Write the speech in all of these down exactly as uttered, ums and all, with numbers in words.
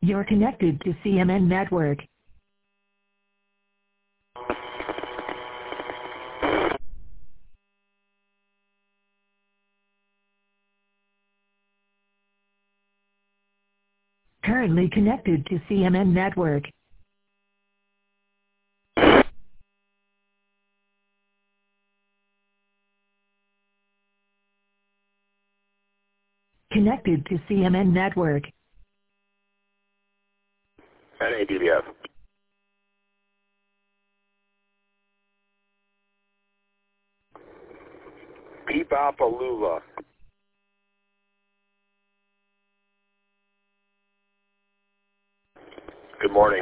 You're connected to C M N Network. Currently connected to C M N Network. Connected to C M N Network. N A D B F. Peepapalula. Good morning.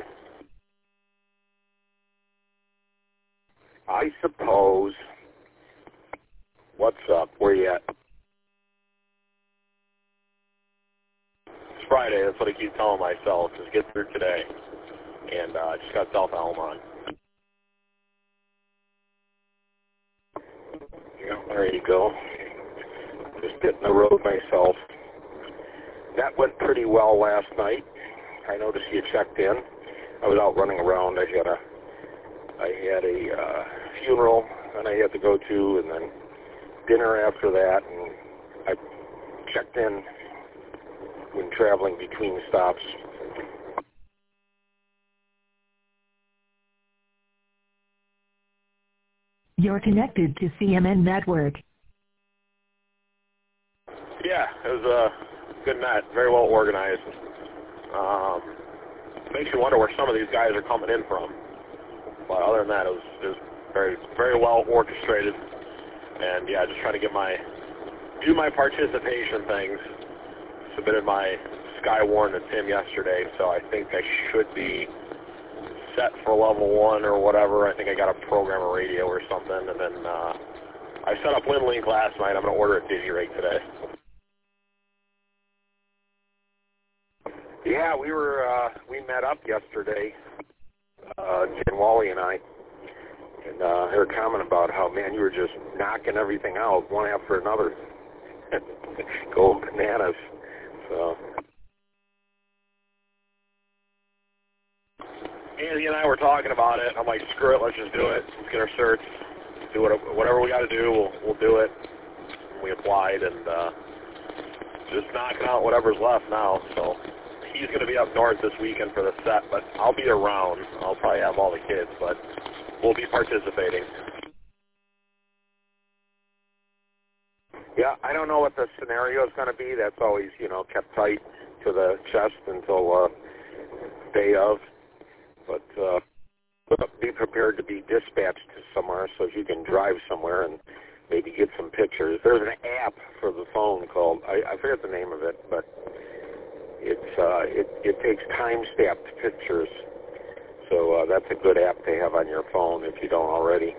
I suppose. What's up? Where you at? It's Friday. That's what I keep telling myself. Just get through today. And I uh, just got South Elm on. Yeah, there you go. Just hitting the road myself. That went pretty well last night. I noticed you checked in. I was out running around. I had a, I had a uh, funeral, and I had to go to, and then dinner after that, and I checked in when traveling between stops. You're connected to C M N Network. Yeah, it was a good night. Very well organized. Um, makes you wonder where some of these guys are coming in from. But other than that, it was, it was very, very well orchestrated. And yeah, just trying to get my, do my participation things. Submitted my Skywarn to Tim yesterday, so I think I should be set for level one or whatever. I think I got to program a radio or something. And then uh, I set up WinLink last night. I'm going to order a DigiRig today. Yeah, we were uh, we met up yesterday, uh, Jen Wally and I, and uh, they were commenting about how, man, you were just knocking everything out one after another, going bananas. So Andy and I were talking about it. I'm like, screw it, let's just do it. Let's get our certs, do whatever, whatever we got to do. We'll we'll do it. And we applied and uh, just knocking out whatever's left now. So. He's going to be up north this weekend for the set, but I'll be around. I'll probably have all the kids, but we'll be participating. Yeah, I don't know what the scenario is going to be. That's always, you know, kept tight to the chest until uh, day of. But uh, be prepared to be dispatched to somewhere so you can drive somewhere and maybe get some pictures. There's an app for the phone called, I, I forget the name of it, but It's uh, it, it takes time-stamped pictures, so uh, that's a good app to have on your phone if you don't already.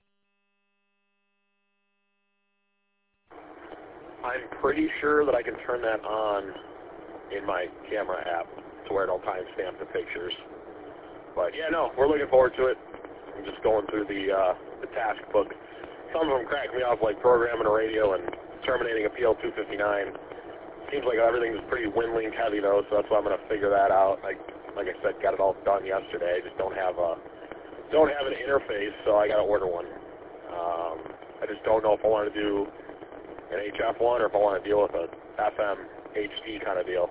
I'm pretty sure that I can turn that on in my camera app to where it'll timestamp the pictures. But yeah, no, we're looking forward to it. I'm just going through the uh, the task book. Some of them crack me off, like programming a radio and terminating a P L two fifty-nine. Seems like everything's pretty WinLink heavy though, so that's why I'm going to figure that out. Like, like I said, got it all done yesterday. I just don't have a don't have an interface, so I got to order one. Um, I just don't know if I want to do an H F one or if I want to deal with a F M H D kind of deal.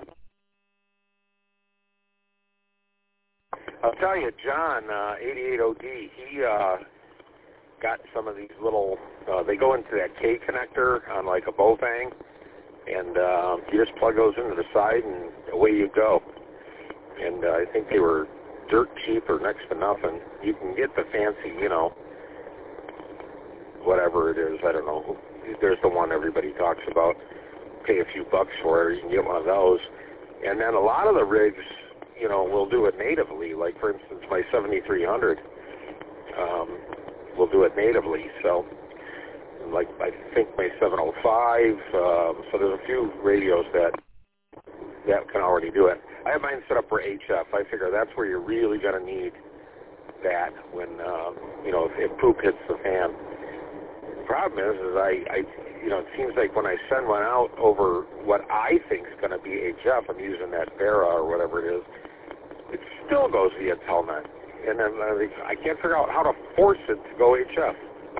I'll tell you, John, uh, eighty-eight O D, he uh, got some of these little. Uh, they go into that K connector on like a Bofang. And uh, you just plug those into the side, and away you go. And uh, I think they were dirt cheap or next to nothing. You can get the fancy, you know, whatever it is. I don't know. There's the one everybody talks about. Pay a few bucks for it. You can get one of those. And then a lot of the rigs, you know, will do it natively. Like, for instance, my seventy-three hundred um, will do it natively. So. Like I think my seven oh five, um, so there's a few radios that that can already do it. I have mine set up for H F. I figure that's where you're really going to need that when, uh, you know, if, if poop hits the fan. The problem is, is I, I, you know, it seems like when I send one out over what I think is going to be H F, I'm using that Vera or whatever it is, it still goes via Telnet. And then uh, I can't figure out how to force it to go H F.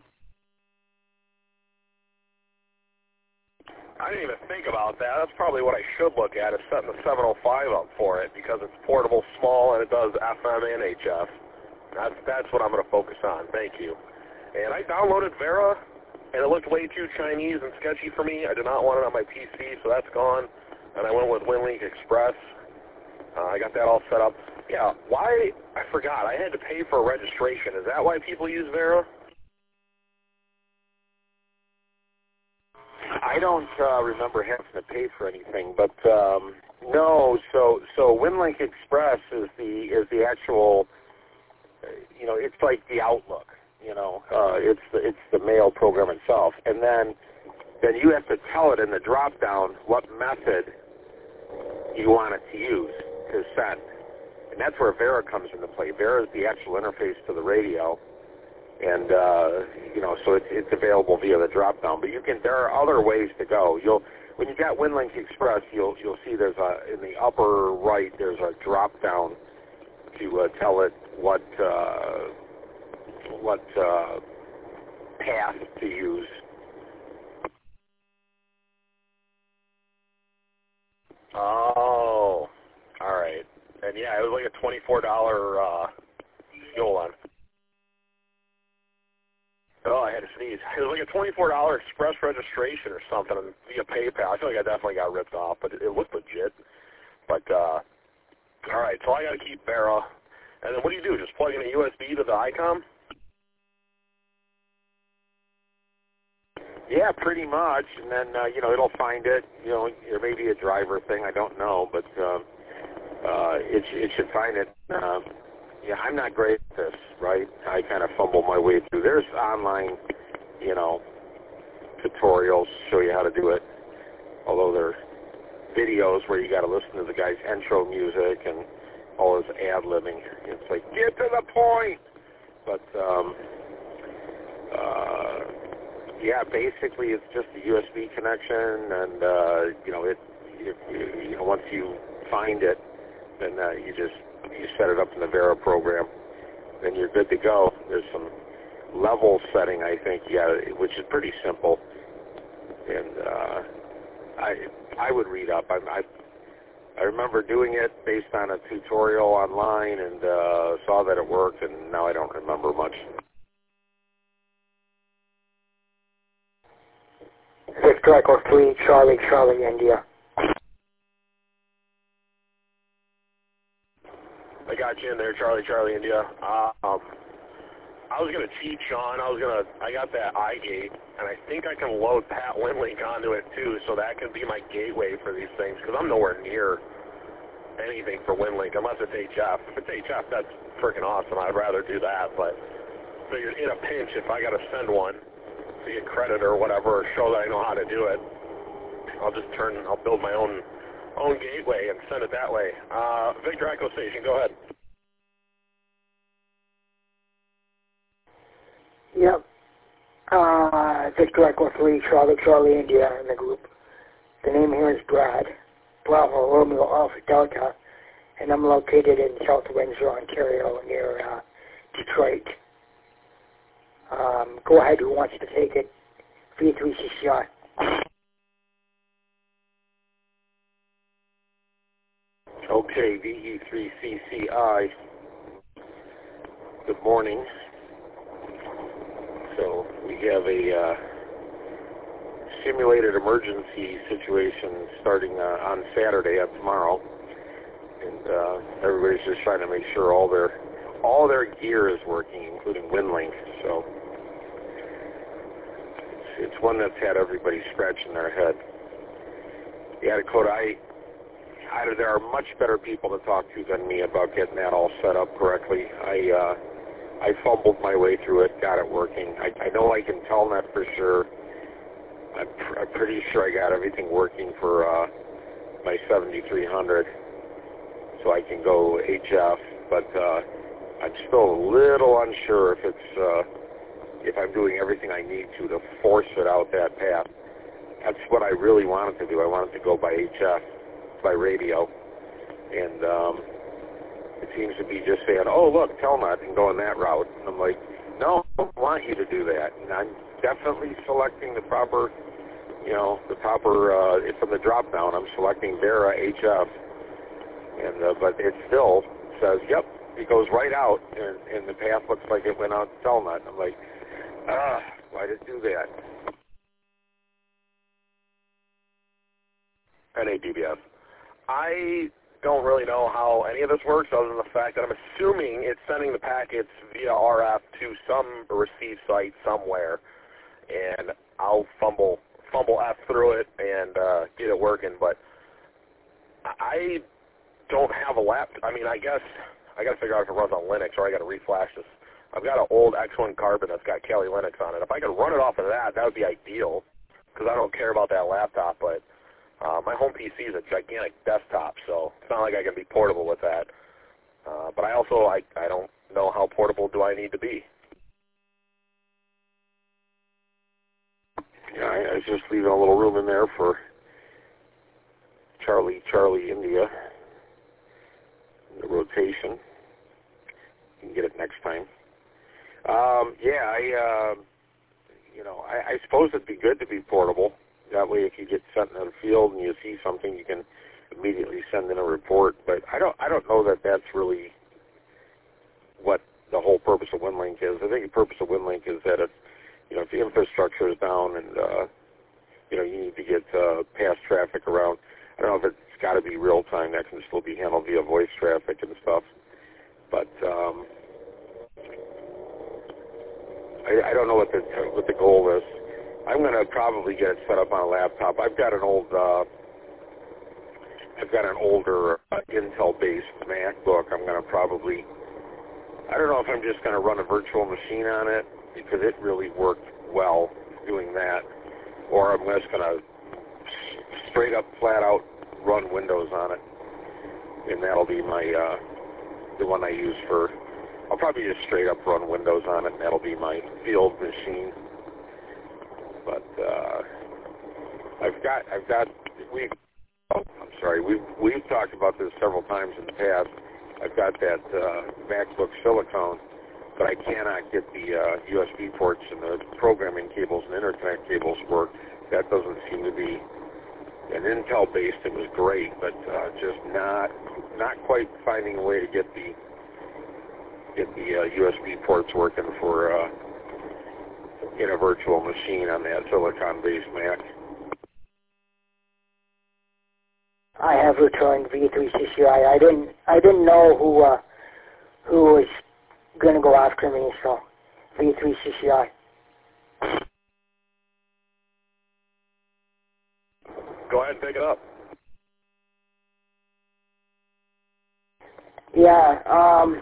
I didn't even think about that. That's probably what I should look at, is setting the seven oh five up for it, because it's portable, small, and it does F M and H F. That's, that's what I'm going to focus on. Thank you. And I downloaded Vera, and it looked way too Chinese and sketchy for me. I did not want it on my P C, so that's gone. And I went with WinLink Express. Uh, I got that all set up. Yeah, why? I forgot. I had to pay for a registration. Is that why people use Vera? I don't uh, remember having to pay for anything, but um, no. So so WinLink Express is the is the actual. You know, it's like the Outlook. You know, uh, it's the it's the mail program itself, and then then you have to tell it in the drop down what method you want it to use to send, and that's where Vera comes into play. Vera is the actual interface to the radio. And, uh, you know, so it's, it's available via the drop-down. But you can, there are other ways to go. You'll, when you got WinLink Express, you'll, you'll see there's a, in the upper right, there's a drop-down to uh, tell it what, uh, what uh, path to use. Oh, all right. And, yeah, it was like a twenty-four dollars, uh, hold on. Oh, I had to sneeze. It was like a twenty-four dollars express registration or something via PayPal. I feel like I definitely got ripped off, but it, it looked legit. But, uh, all right, so I got to keep Vera. And then what do you do? Just plug in a U S B to the ICOM? Yeah, pretty much. And then, uh, you know, it'll find it. You know, there may be a driver thing. I don't know, but uh, uh, it, it should find it. Uh, Yeah, I'm not great at this, right? I kind of fumble my way through. There's online, you know, tutorials to show you how to do it, although there are videos where you got to listen to the guy's intro music and all his ad-libbing. It's like, get to the point! But, um, uh, yeah, basically it's just a U S B connection, and, uh, you know, it, if, you know, once you find it, then uh, you just you set it up in the Vera program, then you're good to go. There's some level setting, I think, yeah, which is pretty simple. And uh, I I would read up. I, I I remember doing it based on a tutorial online, and uh, saw that it worked, and now I don't remember much. Victor Echo three, Charlie, Charlie, India. I got you in there, Charlie, Charlie, India. Um, I was going to cheat, Sean. I was going to, I got that iGate, and I think I can load Pat WinLink onto it, too, so that can be my gateway for these things, because I'm nowhere near anything for WinLink, unless it's H F. If it's H F, that's freaking awesome. I'd rather do that, but figured in a pinch, if I got to send one to get credit or whatever, or show that I know how to do it, I'll just turn, I'll build my own own gateway and send it that way. Uh, Victor Echo Station, go ahead. Yep. Uh, Victor Echo three, Charlie, Charlie, India in the group. The name here is Brad, Bravo, Romeo, Alpha, Delta, and I'm located in South Windsor, Ontario, near uh, Detroit. Um, go ahead, who wants to take it? V three C C I. Okay, V E three C C I. Good morning. So we have a uh, simulated emergency situation starting uh, on Saturday, up tomorrow, and uh, everybody's just trying to make sure all their all their gear is working, including WinLink. So it's, it's one that's had everybody scratching their head. Yeah, Dakota, I. I, there are much better people to talk to than me about getting that all set up correctly. I uh, I fumbled my way through it, got it working. I, I know I can tell that for sure. I'm, pr- I'm pretty sure I got everything working for uh, my seventy-three hundred, so I can go H F. But uh, I'm still a little unsure if it's uh, if I'm doing everything I need to to force it out that path. That's what I really wanted to do. I wanted to go by H F, by radio, and um, it seems to be just saying, oh, look, Telnet, and going that route. And I'm like, no, I don't want you to do that. And I'm definitely selecting the proper, you know, the proper, uh, from the drop-down, I'm selecting Vera H F, and uh, but it still says, yep, it goes right out, and, and the path looks like it went out to Telnet. I'm like, ah, why did it do that? N A D B S. I don't really know how any of this works other than the fact that I'm assuming it's sending the packets via R F to some receive site somewhere, and I'll fumble fumble F through it and uh, get it working. But I don't have a laptop. I mean, I guess I got to figure out if it runs on Linux or I got to reflash this. I've got an old X one Carbon that's got Kali Linux on it. If I could run it off of that, that would be ideal because I don't care about that laptop, but Uh, my home P C is a gigantic desktop, so it's not like I can be portable with that. Uh, but I also, I, I don't know how portable do I need to be. Yeah, I, I was just leaving a little room in there for Charlie, Charlie, India, the rotation. You can get it next time. Um, yeah, I, uh, you know, I, I suppose it'd be good to be portable. That way, if you get sent in the field and you see something, you can immediately send in a report. But I don't, I don't know that that's really what the whole purpose of WinLink is. I think the purpose of WinLink is that if, you know, if the infrastructure is down and uh, you know, you need to get uh, past traffic around. I don't know if it's got to be real time. That can still be handled via voice traffic and stuff. But um, I, I don't know what the what the goal is. I'm going to probably get it set up on a laptop. I've got an old, uh, I've got an older uh, Intel-based MacBook. I'm going to probably, I don't know if I'm just going to run a virtual machine on it because it really worked well doing that, or I'm just going to straight up, flat out run Windows on it, and that'll be my uh, the one I use for. I'll probably just straight up run Windows on it, and that'll be my field machine. But uh, I've got, I've got, we, oh, I'm sorry, we've, we've talked about this several times in the past. I've got that uh, MacBook Silicone, but I cannot get the uh, U S B ports and the programming cables and interconnect cables work. That doesn't seem to be, an Intel-based, it was great, but uh, just not, not quite finding a way to get the, get the uh, U S B ports working for, uh, in a virtual machine on that Silicon-based Mac. I have returned V three C C I. I didn't. I didn't know who uh, who was going to go after me. So V three C C I. Go ahead and pick it up. Yeah. Um.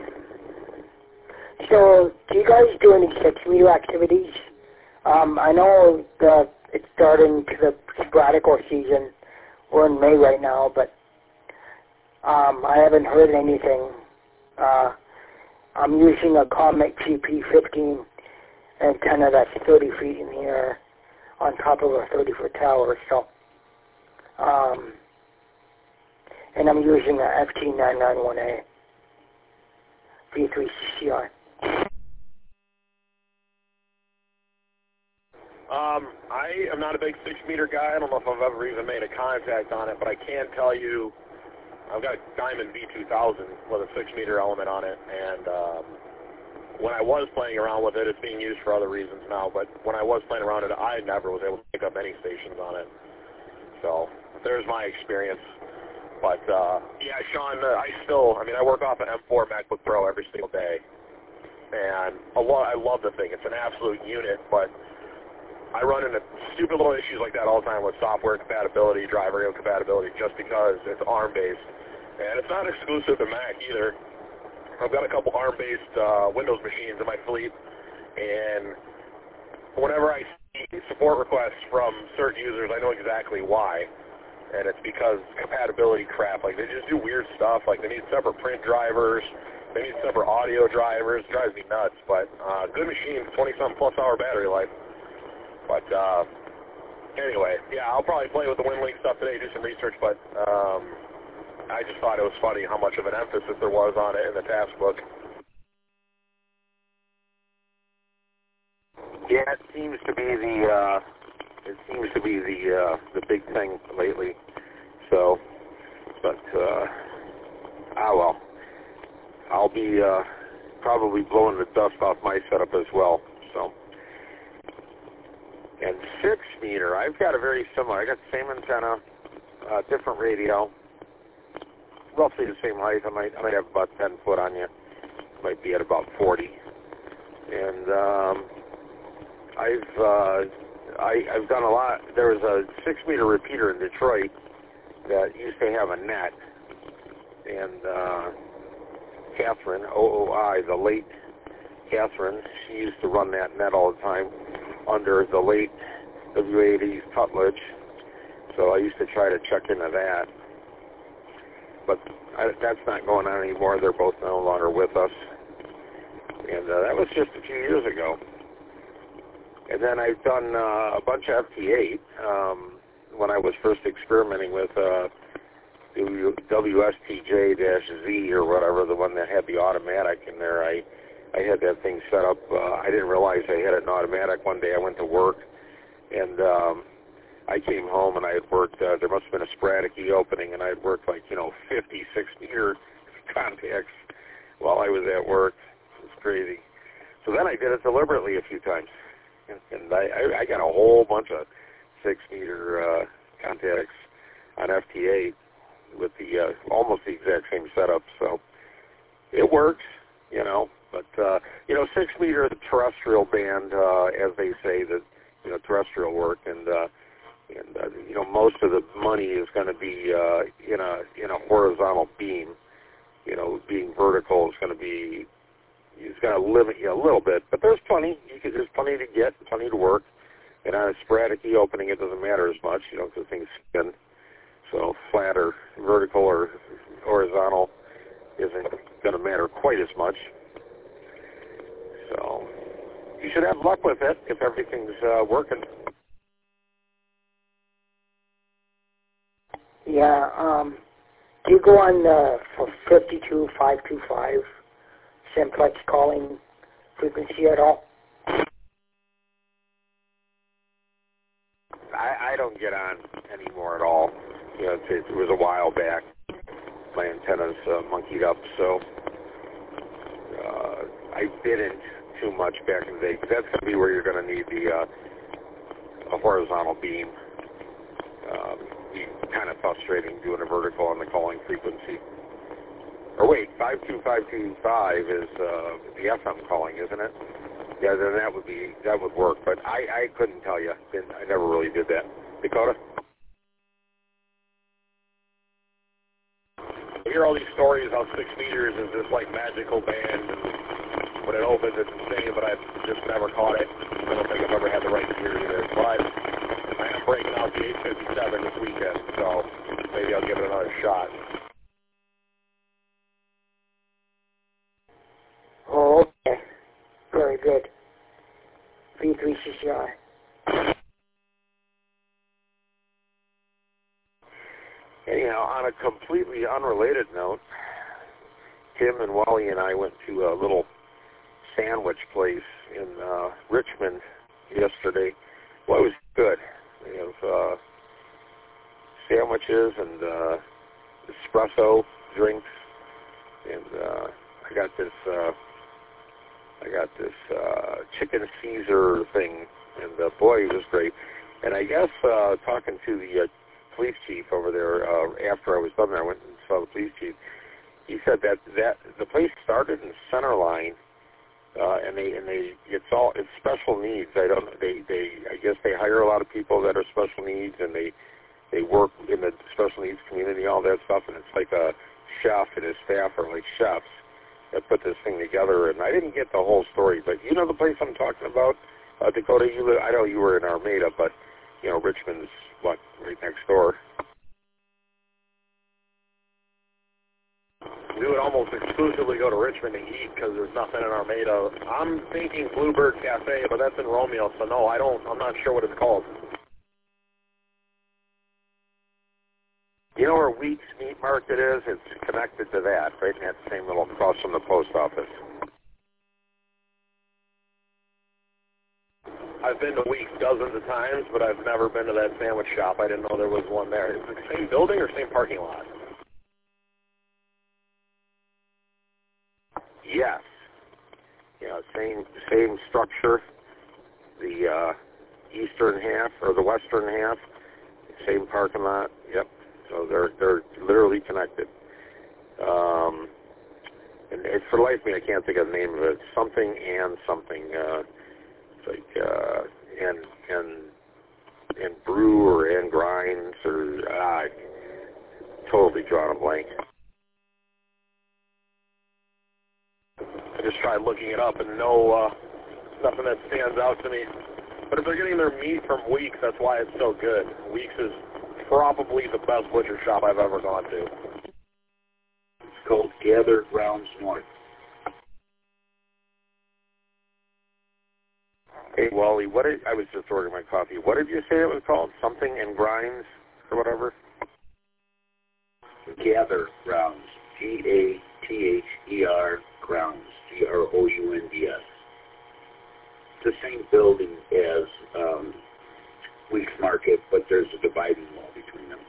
So, do you guys do any six-meter activities? Um, I know that it's starting to the sporadical season. We're in May right now, but um, I haven't heard anything. Uh, I'm using a Comet G P fifteen antenna that's thirty feet in the air on top of a thirty-foot tower. So, um, and I'm using a F T nine ninety-one A V three C C I. Um, I am not a big six-meter guy. I don't know if I've ever even made a contact on it, but I can tell you I've got a Diamond V two thousand with a six-meter element on it, and um, when I was playing around with it, it's being used for other reasons now, but when I was playing around with it, I never was able to pick up any stations on it. So there's my experience. But, uh, yeah, Sean, uh, I still, I mean, I work off an M four MacBook Pro every single day, and a lot, I love the thing. It's an absolute unit, but I run into stupid little issues like that all the time with software compatibility, driver compatibility, just because it's ARM-based. And it's not exclusive to Mac either. I've got a couple ARM-based uh, Windows machines in my fleet, and whenever I see support requests from certain users, I know exactly why. And it's because compatibility crap. Like, they just do weird stuff. Like, they need separate print drivers. They need separate audio drivers. It drives me nuts, but uh, good machine, twenty-something plus hour battery life. But uh, anyway, yeah, I'll probably play with the WinLink stuff today, do some research, but um, I just thought it was funny how much of an emphasis there was on it in the task book. Yeah, it seems to be the uh, it seems to be the uh, the big thing lately. So, but uh, ah well, I'll be uh, probably blowing the dust off my setup as well. So, and six meter, I've got a very similar. I got the same antenna, uh, different radio, roughly the same height. I might I might have about ten foot on you. Might be at about forty, and. Um, I've uh, I, I've done a lot. There was a six-meter repeater in Detroit that used to have a net, and uh, Catherine, O O I, the late Catherine, she used to run that net all the time under the late W eighties Tutledge, so I used to try to check into that. But I, that's not going on anymore. They're both no longer with us, and uh, that was just a few years ago. And then I've done uh, a bunch of F T eight um, when I was first experimenting with uh, W S T J Z or whatever, the one that had the automatic in there. I, I had that thing set up. Uh, I didn't realize I had an automatic. One day I went to work, and um, I came home, and I had worked, uh, there must have been a sporadic E opening, and I had worked like, you know, fifty-six meter contacts while I was at work. It was crazy. So then I did it deliberately a few times. And I, I got a whole bunch of six-meter uh, contacts on F T eight with the uh, almost the exact same setup. So it works, you know. But uh, you know, six-meter terrestrial band, uh, as they say, that you know terrestrial work, and uh, and uh, you know most of the money is going to be uh, in a in a horizontal beam. You know, being vertical is going to be It's going to limit you a little bit, but there's plenty. You can, there's plenty to get, plenty to work. And on a sporadic E opening, it doesn't matter as much, you know, because things spin. So flat or vertical or horizontal isn't going to matter quite as much. So you should have luck with it if everything's uh, working. Yeah. Um, do you go on uh, for fifty-two five two five? Simplex calling frequency at all? I, I don't get on anymore at all. You know, it, it was a while back. My antennas uh, monkeyed up, so uh, I didn't too much back in the day. Because that's going to be where you're going to need the uh, a horizontal beam. Um, be kind of frustrating doing a vertical on the calling frequency. Or wait, five two five two five is uh, the F M calling, isn't it? Yeah, then that would be that would work. But I, I couldn't tell you. I never really did that. Dakota? I hear all these stories how six meters is this like magical band, and when it opens, it's insane. But I've just never caught it. I don't think I've ever had the right gear either. But I am breaking out the eight fifty-seven this weekend, so maybe I'll give it another shot. Oh, okay. Very good. V three C C R. Anyhow, on a completely unrelated note, Tim and Wally and I went to a little sandwich place in uh, Richmond yesterday. Well, it was good. They have uh, sandwiches and uh, espresso drinks, and uh, I got this. Uh, I got this uh, chicken Caesar thing, and uh, boy, it was great. And I guess uh, talking to the uh, police chief over there uh, after I was done there, I went and saw the police chief. He said that, that the place started in Centerline, uh, and they and they it's all it's special needs. I don't they they I guess they hire a lot of people that are special needs, and they they work in the special needs community, all that stuff. And it's like a chef and his staff are like chefs that put this thing together, and I didn't get the whole story, but you know the place I'm talking about, uh, Dakota. You live, I know you were in Armada, but you know Richmond's what right next door. we would almost exclusively go to Richmond to eat because there's nothing in Armada. I'm thinking Bluebird Cafe, but that's in Romeo, so no, I don't, I'm not sure what it's called. You know where Weeks Meat Market is? It's connected to that, right in that same little cross from the post office. I've been to Weeks dozens of times, but I've never been to that sandwich shop. I didn't know there was one there. Is it the same building or same parking lot? Yes. Yeah, same same structure. The uh, eastern half or the western half, same parking lot. Yep. So they're they're literally connected. Um, and it's for the life of me, I can't think of the name of it. Something and something. Uh, it's like uh, and and and brew or and grinds or uh, totally drawing a blank. I just tried looking it up and no, uh, nothing that stands out to me. But if they're getting their meat from Weeks, that's why it's so good. Weeks is probably the best butcher shop I've ever gone to. It's called Gather Grounds North. Hey, Wally, what did, I was just ordering my coffee. What did you say it was called? Something and Grinds or whatever? Gather Grounds. G A T H E R Grounds. G R O U N D S. It's the same building as um, Weeks Market, but there's a dividing wall between them.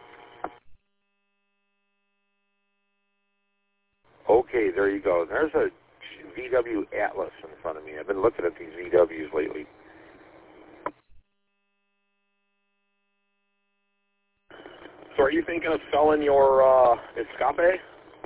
Okay, there you go. There's a V W Atlas in front of me. I've been looking at these V Ws lately. So are you thinking of selling your uh, Escape?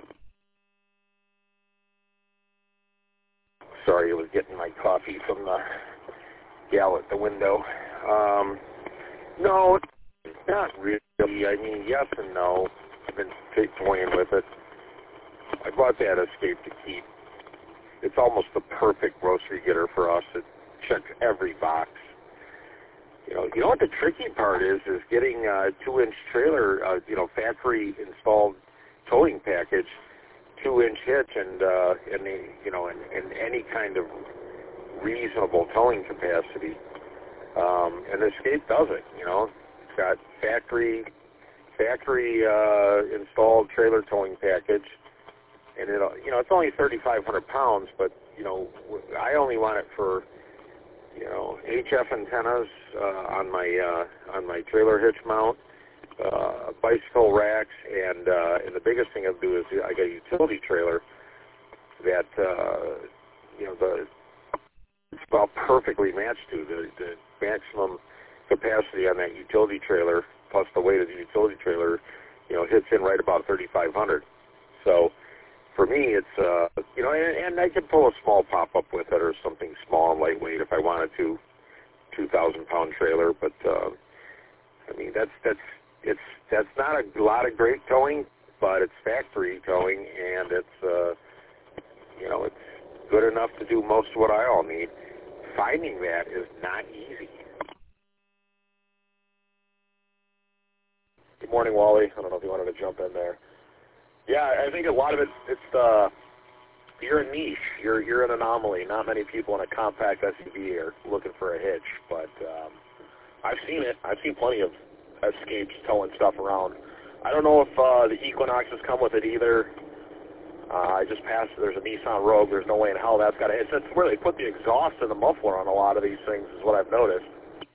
Sorry, I was getting my coffee from the gal at the window. Um, no, not really. I mean, yes and no. I've been toying with it. I bought that Escape to keep. It's almost the perfect grocery getter for us. It checks every box. You know, you know what the tricky part is, is getting a two-inch trailer, uh, you know, factory-installed towing package, two-inch hitch, and, uh, and the, you know, and, and any kind of reasonable towing capacity. Um, and the Escape does it, you know. It's got factory, factory uh, installed trailer towing package. And it, you know, it's only thirty-five hundred pounds, but you know, I only want it for, you know, H F antennas uh, on my uh, on my trailer hitch mount, uh, bicycle racks, and uh, and the biggest thing I do is I got a utility trailer that uh, you know the it's about perfectly matched to the, the maximum capacity on that utility trailer plus the weight of the utility trailer, you know, hits in right about thirty-five hundred. So for me, it's, uh, you know, and, and I could pull a small pop-up with it or something small and lightweight if I wanted to, two thousand pound trailer. But, uh, I mean, that's, that's, it's, that's not a lot of great towing, but it's factory towing, and it's, uh, you know, it's good enough to do most of what I all need. Finding that is not easy. Good morning, Wally. I don't know if you wanted to jump in there. Yeah, I think a lot of it, it's the, you're a niche. You're you're an anomaly. Not many people in a compact S U V are looking for a hitch, but um, I've seen it. I've seen plenty of Escapes towing stuff around. I don't know if uh, the Equinoxes come with it either. Uh, I just passed, there's a Nissan Rogue. There's no way in hell that's got a hitch. That's where they put the exhaust and the muffler on a lot of these things is what I've noticed.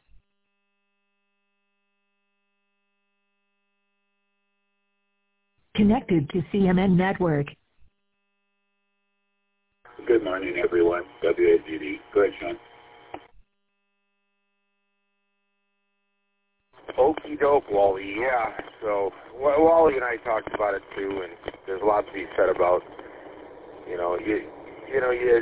Connected to C M N Network. Good morning, everyone. W A D D. Go ahead, Sean. Okie doke, Wally. Yeah. So well, Wally and I talked about it too, and there's a lot to be said about, you know, you, you know, you.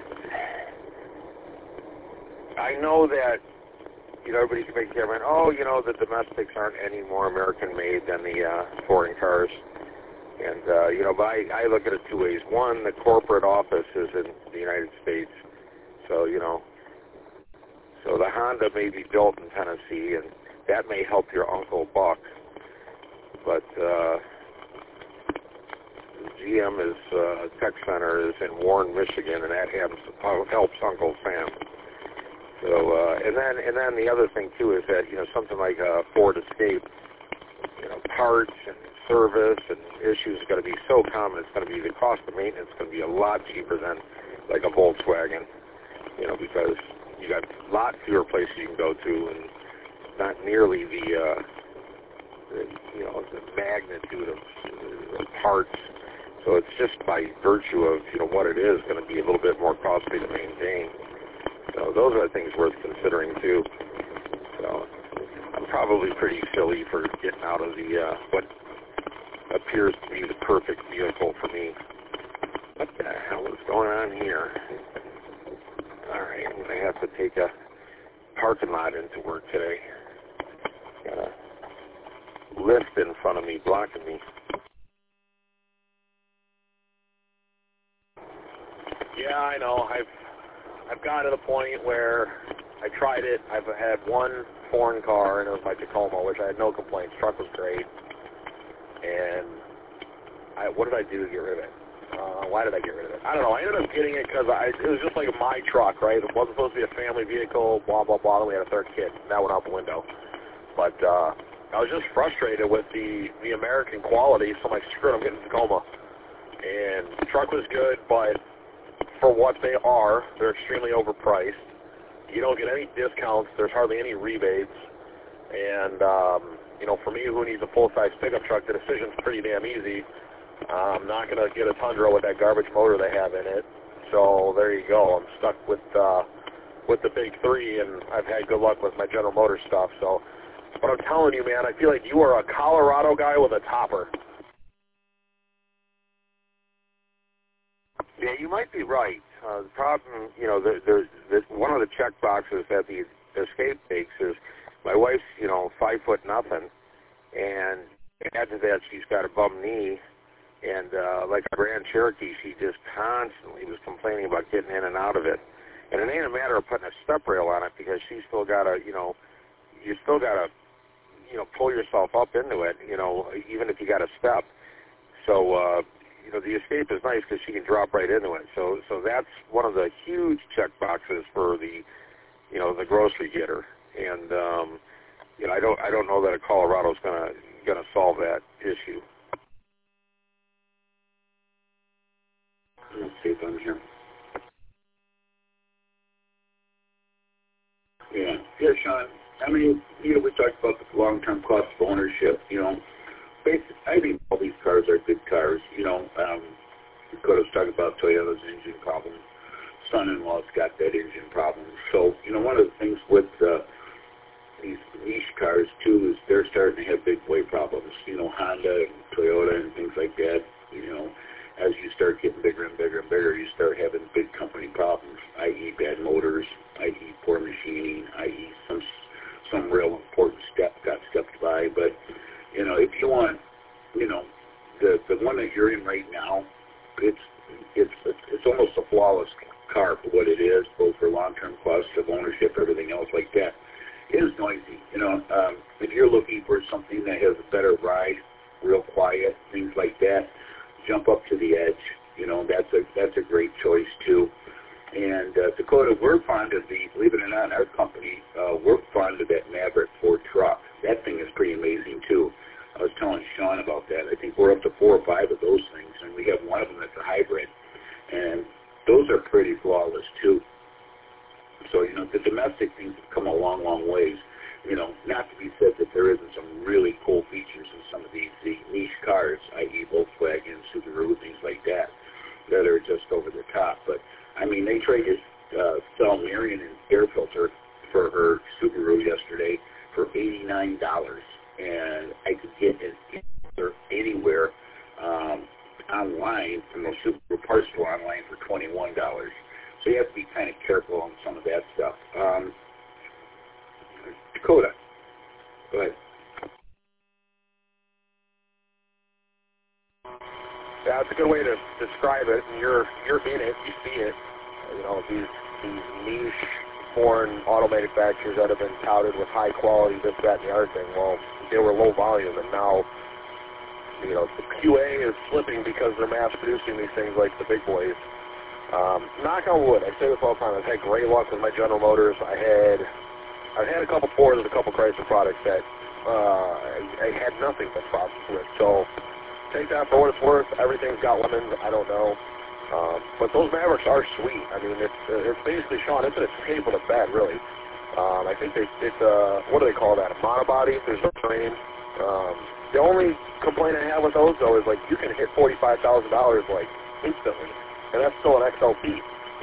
I know that, you know, everybody can make the argument, oh, you know, the domestics aren't any more American-made than the uh, foreign cars. And, uh, you know, but I, I look at it two ways. One, the corporate office is in the United States. So, you know, so the Honda may be built in Tennessee, and that may help your Uncle Buck. But uh, G M is uh, tech center is in Warren, Michigan, and that helps, helps Uncle Sam. So, uh, and then and then the other thing too is that you know something like a Ford Escape, you know, parts and service and issues are going to be so common. It's going to be the cost of maintenance is going to be a lot cheaper than like a Volkswagen, you know, because you got a lot fewer places you can go to and not nearly the, uh, the you know, the magnitude of, of parts. So it's just by virtue of, you know, what it is going to be a little bit more costly to maintain. So those are the things worth considering too. So I'm probably pretty silly for getting out of the, uh, what appears to be the perfect vehicle for me. What the hell is going on here? Alright, I'm going to have to take a parking lot into work today. Got a lift in front of me blocking me. Yeah, I know. I've I've gotten to the point where I tried it. I've had one foreign car, and it was my Tacoma, which I had no complaints. Truck was great. And I, what did I do to get rid of it? Uh, why did I get rid of it? I don't know. I ended up getting it because I, it was just like my truck, right? It wasn't supposed to be a family vehicle, blah, blah, blah. Then we had a third kid. That went out the window. But uh, I was just frustrated with the, the American quality, so I'm like, screw it, I'm getting a Tacoma. And the truck was good, but for what they are, they're extremely overpriced. You don't get any discounts. There's hardly any rebates. And, um, you know, for me, who needs a full-size pickup truck, the decision's pretty damn easy. I'm not going to get a Tundra with that garbage motor they have in it. So there you go. I'm stuck with uh, with the big three, and I've had good luck with my General Motors stuff. So, but I'm telling you, man, I feel like you are a Colorado guy with a topper. Yeah, you might be right. Uh, the problem, you know, there, there's, there's one of the check boxes that the Escape takes is my wife's, you know, five foot nothing, and add to that she's got a bum knee, and uh, like a Grand Cherokee, she just constantly was complaining about getting in and out of it. And it ain't a matter of putting a step rail on it because she's still got to, you know, you still got to, you know, pull yourself up into it, you know, even if you got a step. So, uh, you know, the Escape is nice because she can drop right into it. So, so that's one of the huge check boxes for the, you know, the grocery getter. And um, you know, I don't, I don't know that a Colorado's gonna gonna solve that issue. Let's see if I'm here. Yeah, yeah, Sean. I mean, you know, we talked about the long-term cost of ownership. You know, basically, I think all these cars are good cars. You know, um, Dakota was talking about Toyota's engine problem. Son-in-law's got that engine problem. So, you know, one of the things with uh, these niche cars too is they're starting to have big weight problems. You know, Honda and Toyota and things like that. You know, as you start getting bigger and bigger and bigger, you start having big company problems, that is bad motors, that is poor machining, that is some some real important step got stepped by. But, you know, if you want, you know, the the one that you're in right now, it's it's it's almost a flawless car for what it is, both for long-term cost of ownership, everything else like that. It is noisy. You know, um, if you're looking for something that has a better ride, real quiet, things like that, jump up to the Edge. You know, that's a that's a great choice too. And uh, Dakota, we're fond of the, believe it or not, in our company, uh, we're fond of that Maverick Ford truck. That thing is pretty amazing too. I was telling Sean about that. I think we're up to four or five of those things, and we have one of them that's a hybrid. And those are pretty flawless too. So, you know, the domestic things have come a long, long ways. You know, not to be said that there isn't some really cool features in some of these the niche cars, that is. Volkswagen, Subaru, things like that, that are just over the top. But, I mean, they traded uh, Sal Marion and air filter for her Subaru yesterday for eighty-nine dollars. And I could get it anywhere um, online from the Subaru parts store online for twenty-one dollars. So you have to be kind of careful on some of that stuff. Um, Dakota, go ahead. Yeah, it's a good way to describe it. You're you're in it, you see it. You know, these these niche foreign auto manufacturers that have been touted with high quality, this, that, and the other thing. Well, they were low volume, and now you know, the Q A is slipping because they're mass producing these things like the big boys. Um, knock on wood, I say this all the time. I've had great luck with my General Motors. I had, I've had a couple Fords and a couple Chrysler products that uh, I, I had nothing but problems with. So take that for what it's worth. Everything's got lemons. I don't know. Um, but those Mavericks are sweet. I mean, it's, it's basically, Sean, it's an escape with a bed, really. Um, I think they, it's a, what do they call that, a monobody? There's no frame. Um, the only complaint I have with those, though, is, like, you can hit forty-five thousand dollars, like, instantly. And that's still an X L T.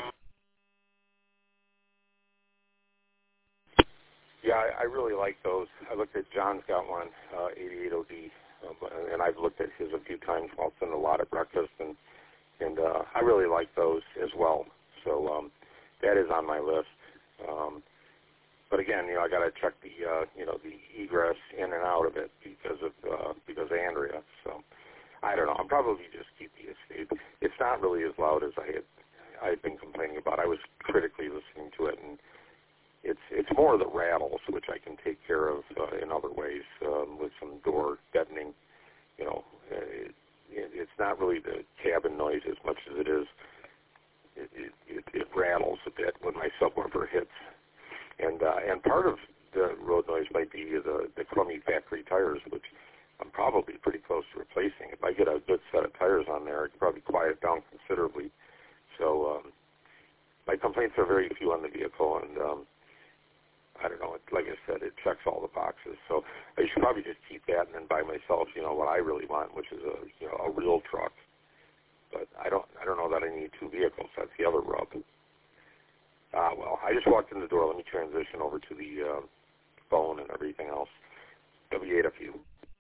Yeah, I, I really like those. I looked at, John's got one, uh, eighty-eight O D, uh, and I've looked at his a few times while it's in a lot at breakfast, and And uh, I really like those as well. So um, that is on my list. Um, but again, you know, I got to check the, uh, you know, the egress in and out of it because of uh, because of Andrea. So I don't know. I'm probably just keep the Escape. It's not really as loud as I had I had been complaining about. I was critically listening to it, and it's it's more the rattles, which I can take care of uh, in other ways um, with some door deadening. You know. Uh, It's not really the cabin noise as much as it is, it, it, it, it rattles a bit when my subwoofer hits. And uh, and part of the road noise might be the, the crummy factory tires, which I'm probably pretty close to replacing. If I get a good set of tires on there, I can probably quiet it down considerably. So um, my complaints are very few on the vehicle, and um, I don't know, it, like I said, it checks all the boxes. So I should probably just keep that and then buy myself, you know, what I really want, which is a, you know, a real truck. But I don't, I don't know that I need two vehicles. That's the other rub. Ah, well, I just walked in the door. Let me transition over to the uh, phone and everything else. W eight F U.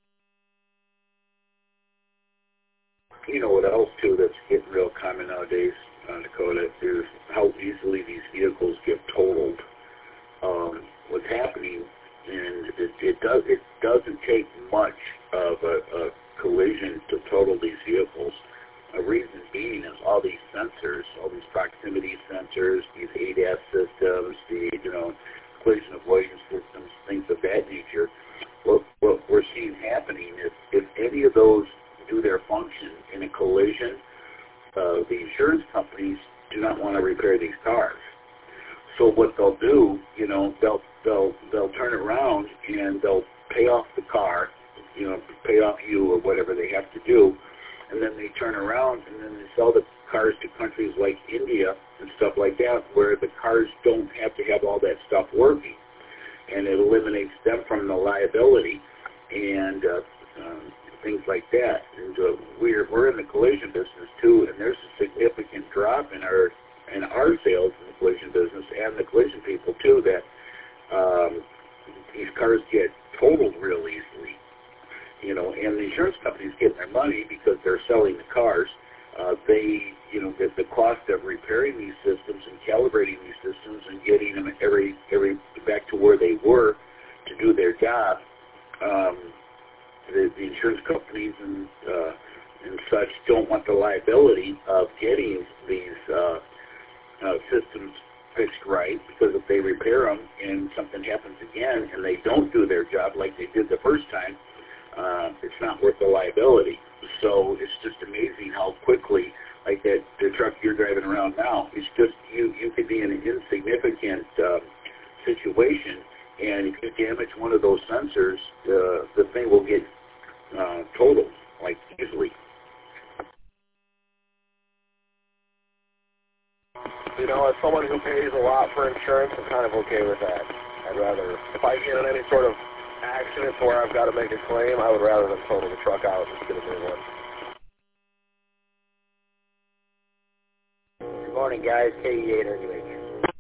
You know what else, too, that's getting real common nowadays, uh, Dakota, is how easily these vehicles get totaled. Um, what's happening, and it, it does it doesn't take much of a, a collision to total these vehicles. A reason being is all these sensors, all these proximity sensors, these A D A S systems, the you know collision avoidance systems, things of that nature. What what we're seeing happening is if any of those do their function in a collision, uh, the insurance companies do not want to repair these cars. So what they'll do, you know, they'll they'll they'll turn around and they'll pay off the car, you know, pay off you or whatever they have to do, and then they turn around and then they sell the cars to countries like India and stuff like that, where the cars don't have to have all that stuff working, and it eliminates them from the liability and uh, um, things like that. And uh, we're we're in the collision business too, and there's a significant drop in our and our sales in the collision business and the collision people too, that um, these cars get totaled real easily, you know, and the insurance companies get their money because they're selling the cars. Uh, they, you know, the, the cost of repairing these systems and calibrating these systems and getting them every every back to where they were to do their job. Um, the, the insurance companies and uh, and such don't want the liability of getting these uh, Uh, systems fixed right, because if they repair them and something happens again and they don't do their job like they did the first time, uh, it's not worth the liability. So it's just amazing how quickly, like that the truck you're driving around now, it's just you you could be in an insignificant uh, situation, and if you damage one of those sensors, uh, the thing will get uh, totaled like easily. You know, as someone who pays a lot for insurance, I'm kind of okay with that. I'd rather, if I get in any sort of accident where I've got to make a claim, I would rather than total the truck out and just get a new one. Good morning, guys. K E eight W H.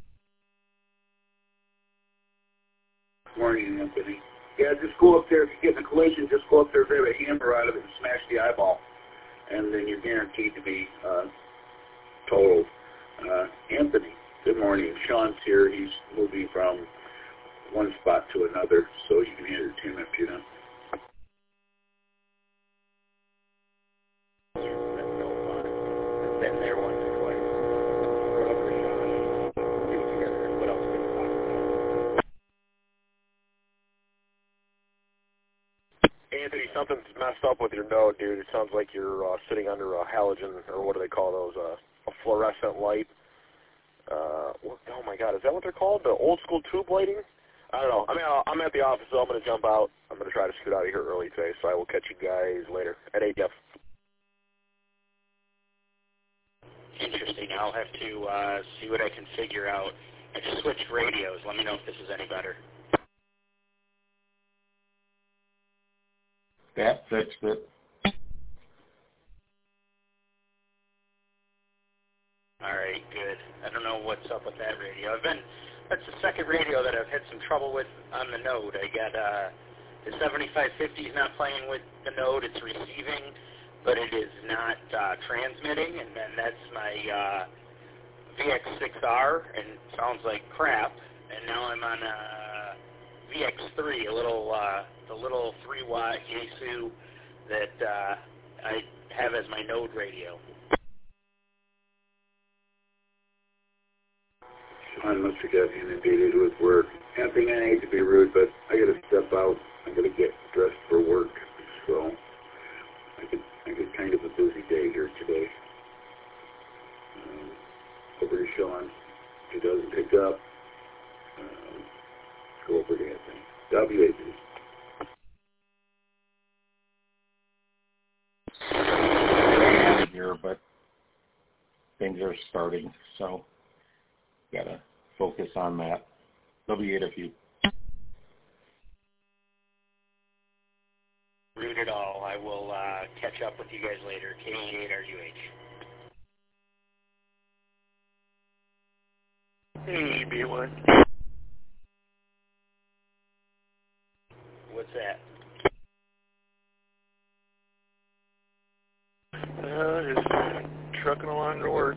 Morning, Anthony. Yeah, just go up there. If you get in a collision, just go up there, grab a hammer out of it, and smash the eyeball, and then you're guaranteed to be uh, totaled. Uh, Anthony, good morning. Sean's here. He's moving from one spot to another, so you can hand it to him if you don't. That's no fun. I've been there once or twice. Whatever, Sean. Get it together. What else can we talk about? Anthony, something's messed up with your node, dude. It sounds like you're uh, sitting under a halogen, or what do they call those, uh, a fluorescent light. Uh, what, oh, my God, is that what they're called? The old-school tube lighting? I don't know. I mean, I'm at the office, so I'm going to jump out. I'm going to try to scoot out of here early today, so I will catch you guys later at A T F. Interesting. I'll have to uh, see what I can figure out. I just switched radios. Let me know if this is any better. That fixed it. All right, good. I don't know what's up with that radio. I've been that's the second radio that I've had some trouble with on the node. I got uh, the seventy-five fifty is not playing with the node. It's receiving, but it is not uh, transmitting. And then that's my uh, V X six R, and it sounds like crap. And now I'm on a V X three, a little uh, the little three watt Yaesu that uh, I have as my node radio. I must have got inundated with work. Anthony, I hate to be rude, but I got to step out. I got to get dressed for work. So I get I get kind of a busy day here today. Um, over to Sean. If he doesn't pick up, um, go over to Anthony. W A B. Here, but things are starting, so gotta focus on that. W eight if you. Root it all. I will uh, catch up with you guys later. K eight R U H. Hey, B one. What's that? Uh, just trucking along to work.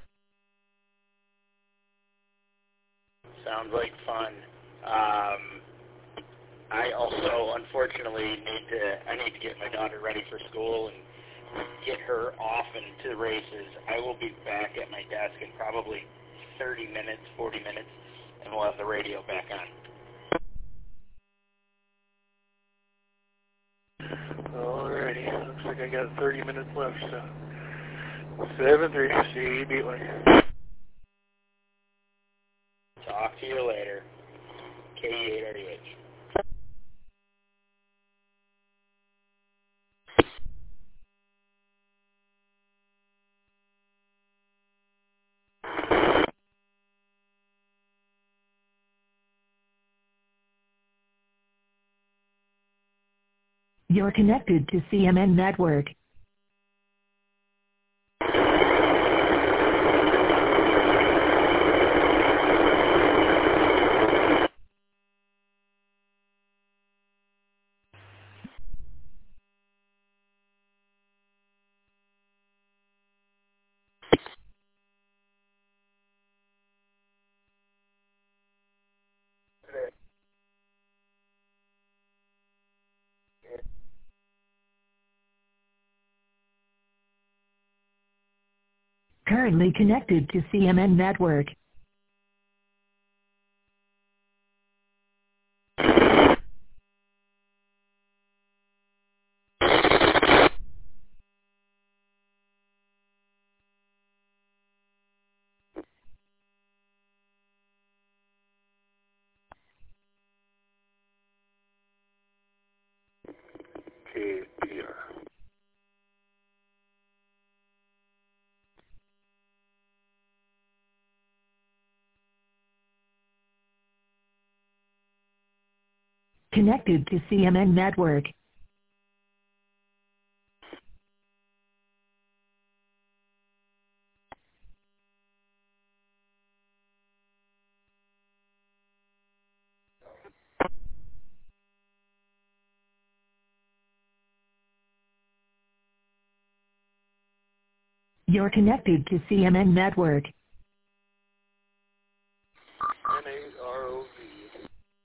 Sounds like fun. Um, I also, unfortunately, need to. I need to get my daughter ready for school and get her off into races. I will be back at my desk in probably thirty minutes, forty minutes, and we'll have the radio back on. Alrighty, looks like I got thirty minutes left, so seven three C B one. Talk to you later. K eight R U H. You're connected to C M N Network. Currently connected to C M N Network. K B R. Connected to C M N Network. You're connected to C M N Network. N A R O V.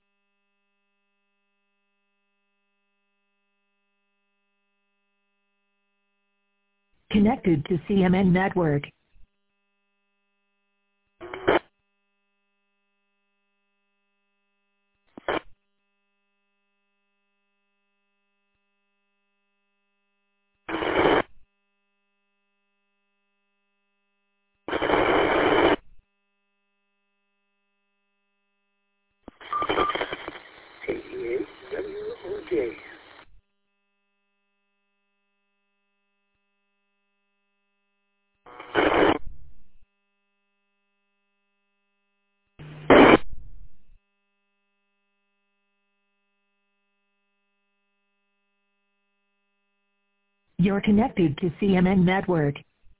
Connected to C M N Network. W O J. You're connected to C M N Network.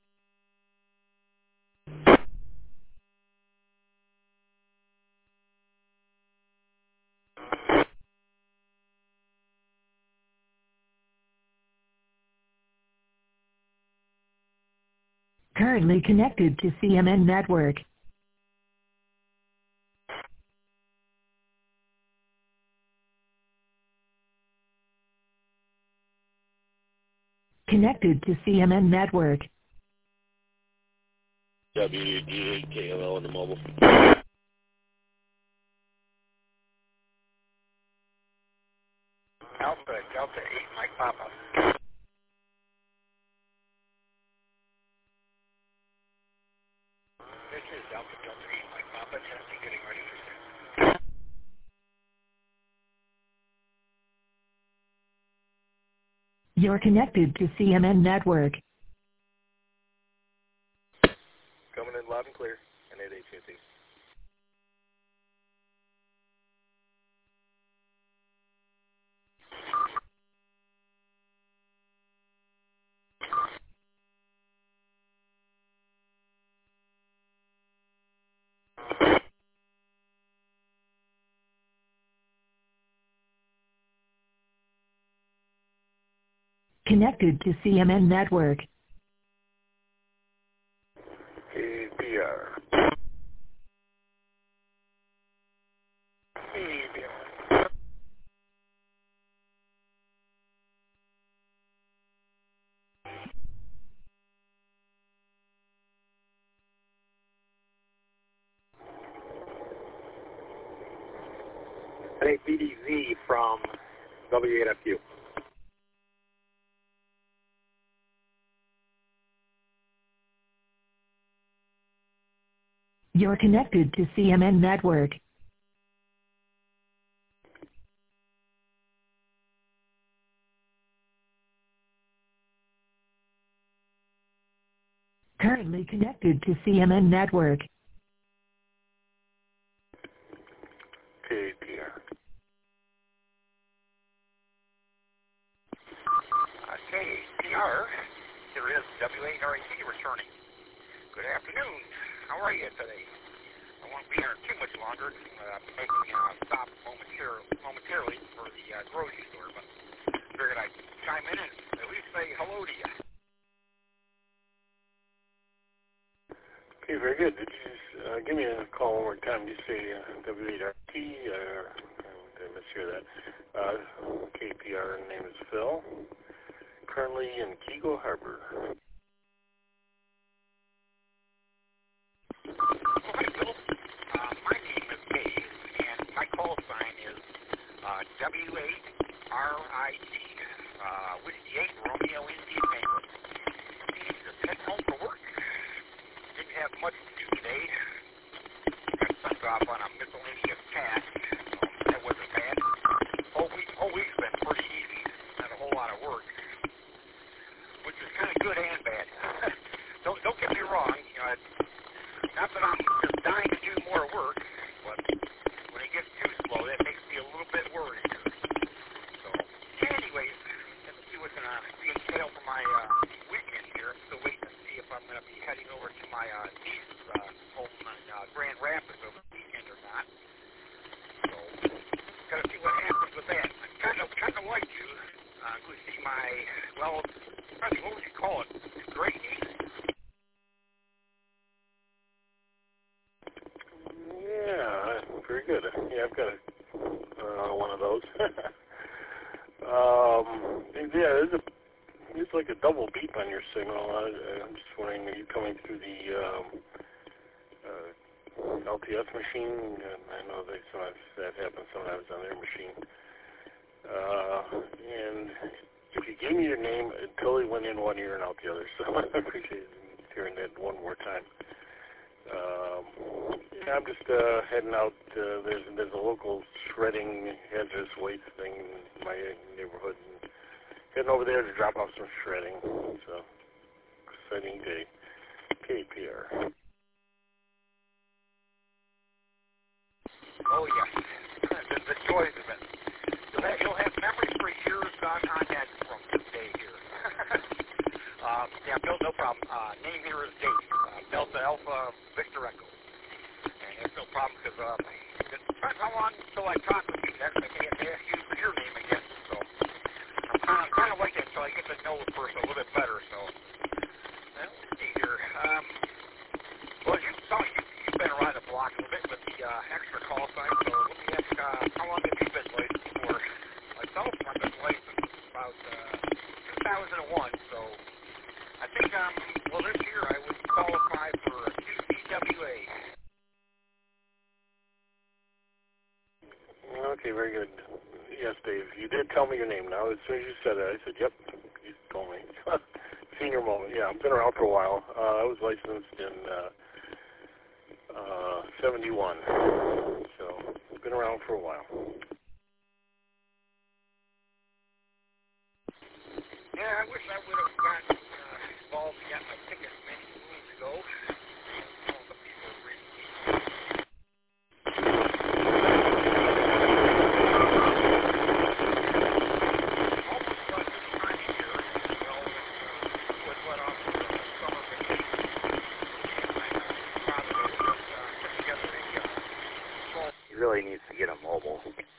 Currently connected to C M N Network. Connected to C M N Network. W D eight K L L on the mobile. Alpha, Delta eight, Mike Papa. This is Alpha, Delta eight, Mike Papa, testing, getting ready for six. You're connected to C M N Network. Coming in loud and clear, and at H A T. Connected to C M N Network. K P R. K P R. Hey, B D Z from W eight F U. You're connected to C M N Network. Currently connected to C M N Network. K P R. Uh, K P R, here is W eight R A C returning. Good afternoon. How are you today? I won't be here too much longer. Uh, I'm making a stop momentarily, momentarily for the uh, grocery store, but figured I'd chime in and at least say hello to you. Okay, very good. Did you just, uh, give me a call one more time? Did you say uh, W eight R T? Or, uh, I mishear that. Uh, K P R name is Phil. Currently in Keego Harbor. Hi, Bill. Uh, my name is Dave, and my call sign is uh, W eight R I T, uh, Whiskey eight, Romeo Indian Tango. Just heading home for work. Didn't have much to do today. Got sucked off on a miscellaneous task. Um, that wasn't bad. Whole week, whole week's been pretty easy. Not a whole lot of work, which is kind of good and bad. don't don't get me wrong. You know, it's, not that I'm just dying to do more work, but when it gets too slow, that makes me a little bit worried. So, anyways, let's see what's going to be entailed for my uh, weekend here. I'm still waiting to see if I'm going to be heading over to my uh, niece's uh, home in uh, Grand Rapids over the weekend or not. So, got to see what happens with that. I kind of, kind of like to uh, go see my, well, probably what would you call it? Great niece. Yeah, very good. Yeah, I've got a, uh, one of those. um, yeah, there's a there's like a double beep on your signal. I, I'm just wondering, are you coming through the um, uh, L T S machine? And I know they sometimes that happens sometimes on their machine. Uh, and if you gave me your name, it totally went in one ear and out the other. So I appreciate hearing that one more time. Um, Yeah, I'm just uh, heading out. Uh, there's there's a local shredding hazardous waste thing in my neighborhood. And heading over there to drop off some shredding. So, exciting day. K P R. Oh, yes. the, the joys of it. You'll have, you'll have memories for years on, on that from this day here. uh, yeah, Bill, no problem. Uh, name here is Dave. Uh, Delta Alpha Victor Echo. And it's no problem because uh, it depends how long until I talk with you. That's I can't ask you for your name again. So I'm kind of, kind of like that until I get to know the person a little bit better. So well, let's see here. Um, well, you saw you, you've been around the block a little bit with the uh, extra call sign. So let me ask, uh, how long have you been licensed for? Myself, I've been licensed about uh, two thousand one. So I think um, well this year I would qualify for a Q C W A. Okay, very good. Yes, Dave, you did tell me your name now. As soon as you said it, I said, yep, you told me. Senior moment. Yeah, I've been around for a while. Uh, I was licensed in uh, uh, seventy-one, so I've been around for a while. Yeah, I wish I would have gotten uh, involved and got my ticket many moons ago. All the people really He really needs to get a mobile.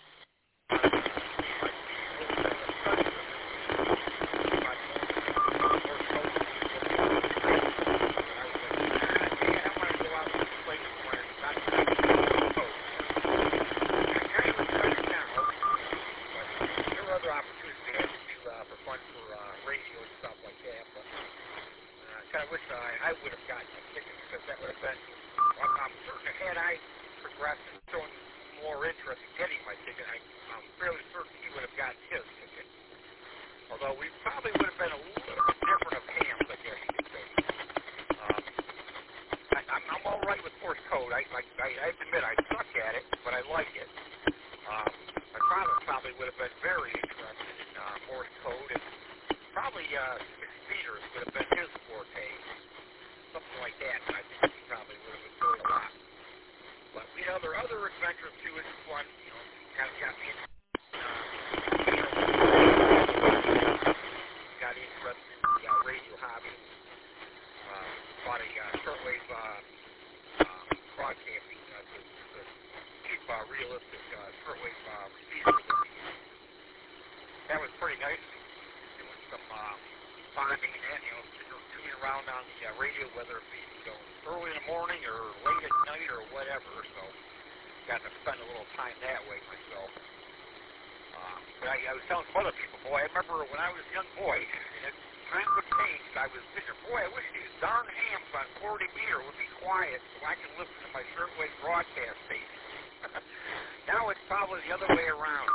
I wish I, I would have gotten a ticket because that would have been, I'm, I'm certain had I progressed and shown more interest in getting my ticket, I, I'm fairly certain he would have gotten his ticket. Although we probably would have been a little bit different of hands, I guess you could say. Um, I, I'm, I'm all right with Morse code. I, I, I, I admit I suck at it, but I like it. Um, my father probably would have been very interested in uh, Morse code, and probably uh, six meters would have been his forte. Something like that, and I think he probably would have enjoyed a lot. But we had other other adventures too. It's fun, you know. Kind of got me in, uh, got interested in the uh, radio hobby. Uh, bought a uh, shortwave uh, um, broadcasting uh, to, to keep uh, realistic uh, shortwave uh, receiver. That was pretty nice. Doing some uh, bonding and that, you know, tuning around on the uh, radio, whether it be you know, early in the morning or late at night or whatever. So got to spend a little time that way myself. Um, but I, I was telling some other people, boy, I remember when I was a young boy, and as time would change, I was thinking, boy, I wish these darn hams on forty meter would be quiet so I can listen to my shortwave broadcast station. Now it's probably the other way around.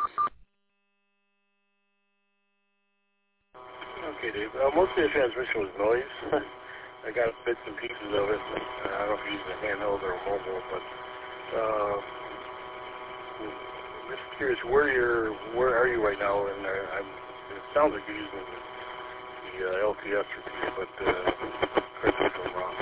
Okay, Dave. Uh, most of the transmission was noise. I got bits and pieces of it. I don't know if you're using a handheld or a mobile, but uh, I'm just curious, where you're, where are you right now? And uh, I'm, it sounds like you're using the, the uh, L T S repeater, but uh, correct me if I'm wrong.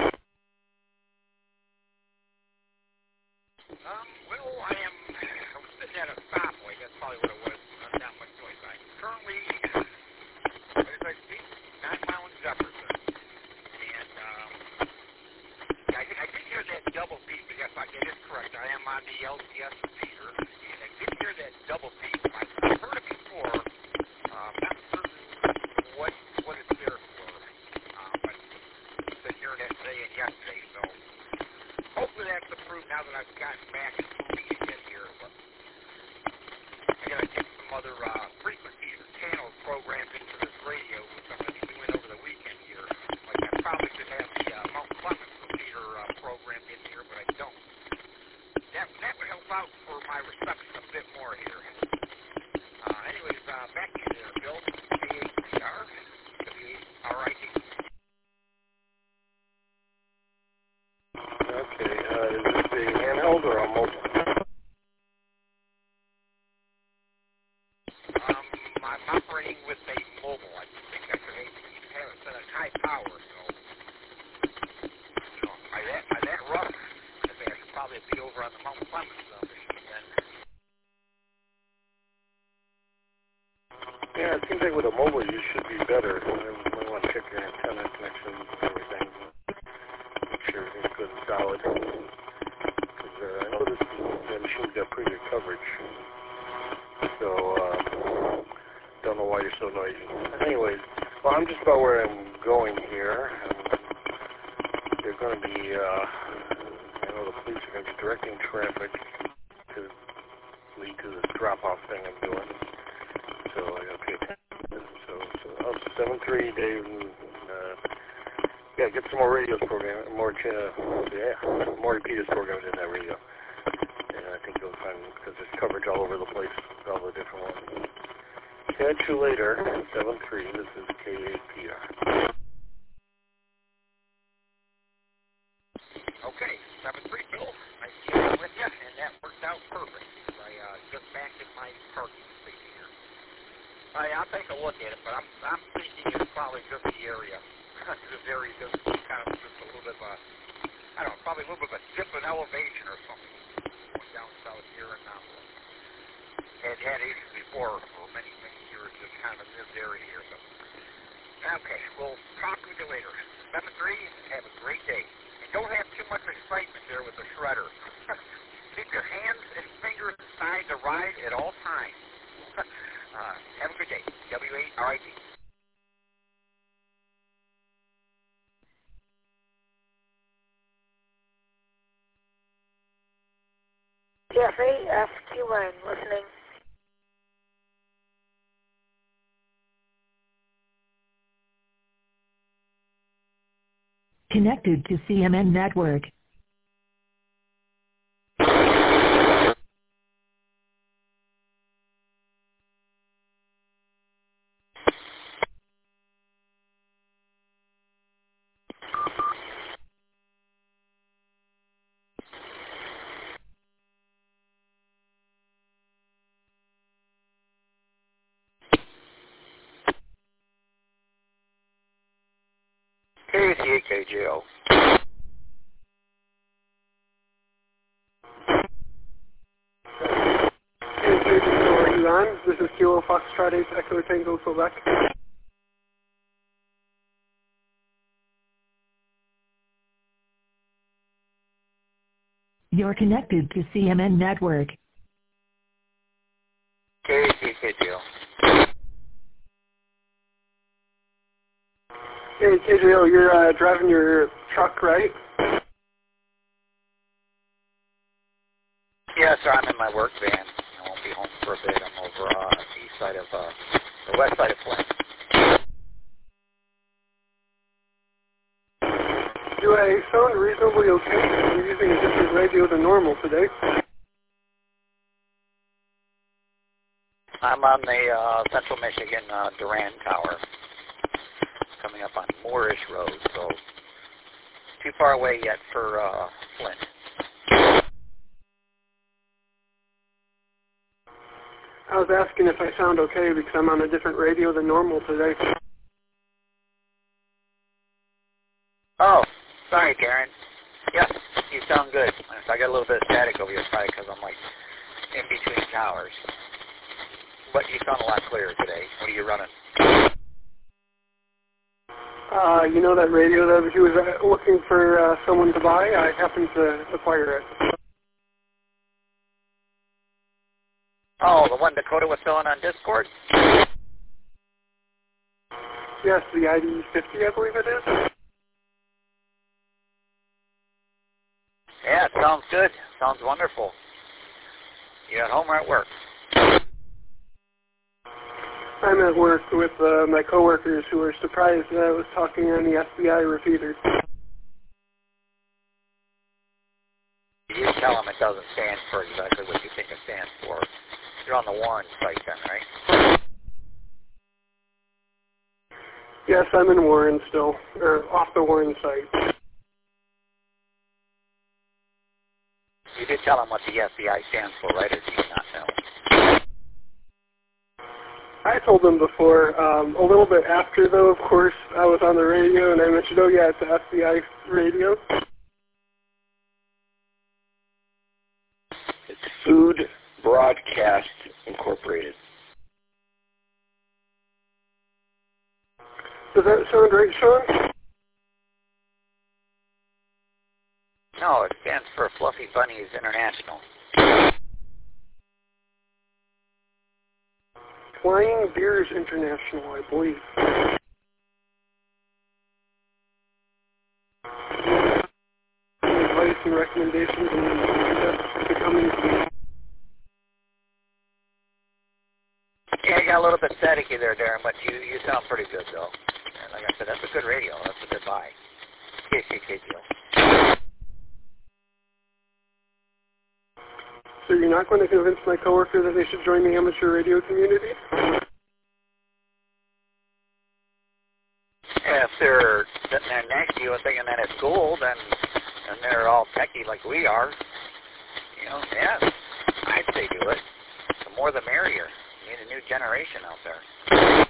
Um, well, I am, I was sitting at a stoplight. That's probably what it was. Not that much noise. I'm currently, as I speak, nine mile in Jefferson. And um, I, I did hear that double beep, but yes, it is correct. I am on the L T S repeater. And I did hear that double beep. I've, I've heard it before. Um, not certain what, what it's there for. Um, but I've been hearing that today and yesterday, so hopefully that's approved now that I've gotten back and moving again here. But I gotta get some other uh, frequencies or channels programmed into this radio, which I'm gonna be doing over the weekend here. Like I probably should have the uh, Mount Clemens repeater uh, programmed in here, but I don't. That that would help out for my reception a bit more here. Uh, anyways, uh, back in there, Bill, K A P R, W A R I T. Okay, uh, is this a operating with a mobile. I think I could have it set at high power, so, you know, by that, by that rough, I think I should probably be over on the Mount Clemens uh, machine then. Yeah, it seems like with a mobile you should be better. You might want to check your antenna connection and everything. Make sure everything's good and solid. Because uh, I know this, that machine's got pretty good coverage. So, uh, don't know why you're so noisy. Anyways, well, I'm just about where I'm going here. And they're going to be, uh, I know the police are going to be directing traffic to lead to this drop-off thing I'm doing. So I got to pay attention. So, so oh, seven three, Dave, and, uh, yeah, get some more radios programmed, more, uh, yeah, more repeaters programmed in that radio. And I think you'll find, because there's coverage all over the place, all the different ones. Catch you later, seven three, this is K A P R. Okay, seven three, Bill. Nice to be with you, and that worked out perfect. I uh, just backed in my parking space here. I, I'll take a look at it, but I'm I'm thinking it's probably just the area. This area just kind of just a little bit of a, I don't know, probably a little bit of a dip in elevation or something. Going down south here and now. Had had issues before for many, many years, just kind of in this area here. So, okay, we'll talk with you later. seven three, have a great day. And don't have too much excitement there with the shredder. Keep your hands and fingers inside the ride at all times. uh, have a good day. W eight R I T. T F A F Q one, listening. Connected to C M N Network. K C A K J O. Hey, K J O, are you on? This is Kilo Foxtrot eight Echo Tango Quebec. You're connected to C M N Network. K C A K J O. Hey, K J O, you're uh, driving your truck, right? Yes, sir. I'm in my work van. I won't be home for a bit. I'm over uh, the east side of, uh, the west side of Flint. Do I sound reasonably okay? You're using a different radio than normal today. I'm on the uh, Central Michigan uh, Duran Tower, coming up on Moorish Road, so too far away yet for uh, Flint. I was asking if I sound okay because I'm on a different radio than normal today. Oh, sorry, Karen. Yes, you sound good. I got a little bit of static over here, probably because I'm like in between towers. But you sound a lot clearer today. What are you running? Uh, you know that radio that he was uh, looking for uh, someone to buy? I happened to acquire it. Oh, the one Dakota was selling on Discord? Yes, the I D fifty, I believe it is. Yeah, it sounds good. Sounds wonderful. You at home or at work? I'm at work with uh, my coworkers who were surprised that I was talking on the F B I repeater. You tell them it doesn't stand for exactly what you think it stands for. You're on the Warren site then, right? Yes, I'm in Warren still, or off the Warren site. You did tell them what the F B I stands for, right, or do you not know? I told them before. Um, a little bit after, though, of course, I was on the radio, and I mentioned, oh, yeah, it's the F B I radio. It's Food Broadcast Incorporated. Does that sound right, Sean? No, it stands for Fluffy Bunnies International. Flying Beers International, I believe. Advice and recommendations and becoming. Yeah, I got a little bit staticky there, Darren, but you you sound pretty good, though. And like I said, that's a good radio. That's a good buy. K C K deal. So you're not going to convince my coworker that they should join the amateur radio community? Yeah, if they're sitting there next to you and thinking that it's cool, then and they're all techie like we are, you know, yeah, I'd say do it. The more the merrier. You need a new generation out there.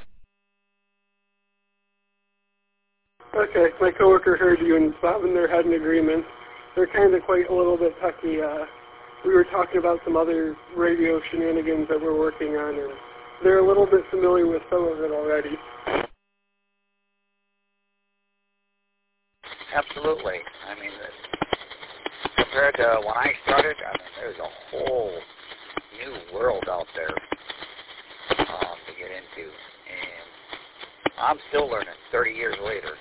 Okay, my coworker heard you and Bob and they had an agreement. They're kind of quite a little bit techie. Uh, we were talking about some other radio shenanigans that we're working on, and they're a little bit familiar with some of it already. Absolutely. I mean, compared to when I started, I mean, there's a whole new world out there um, to get into, and I'm still learning thirty years later.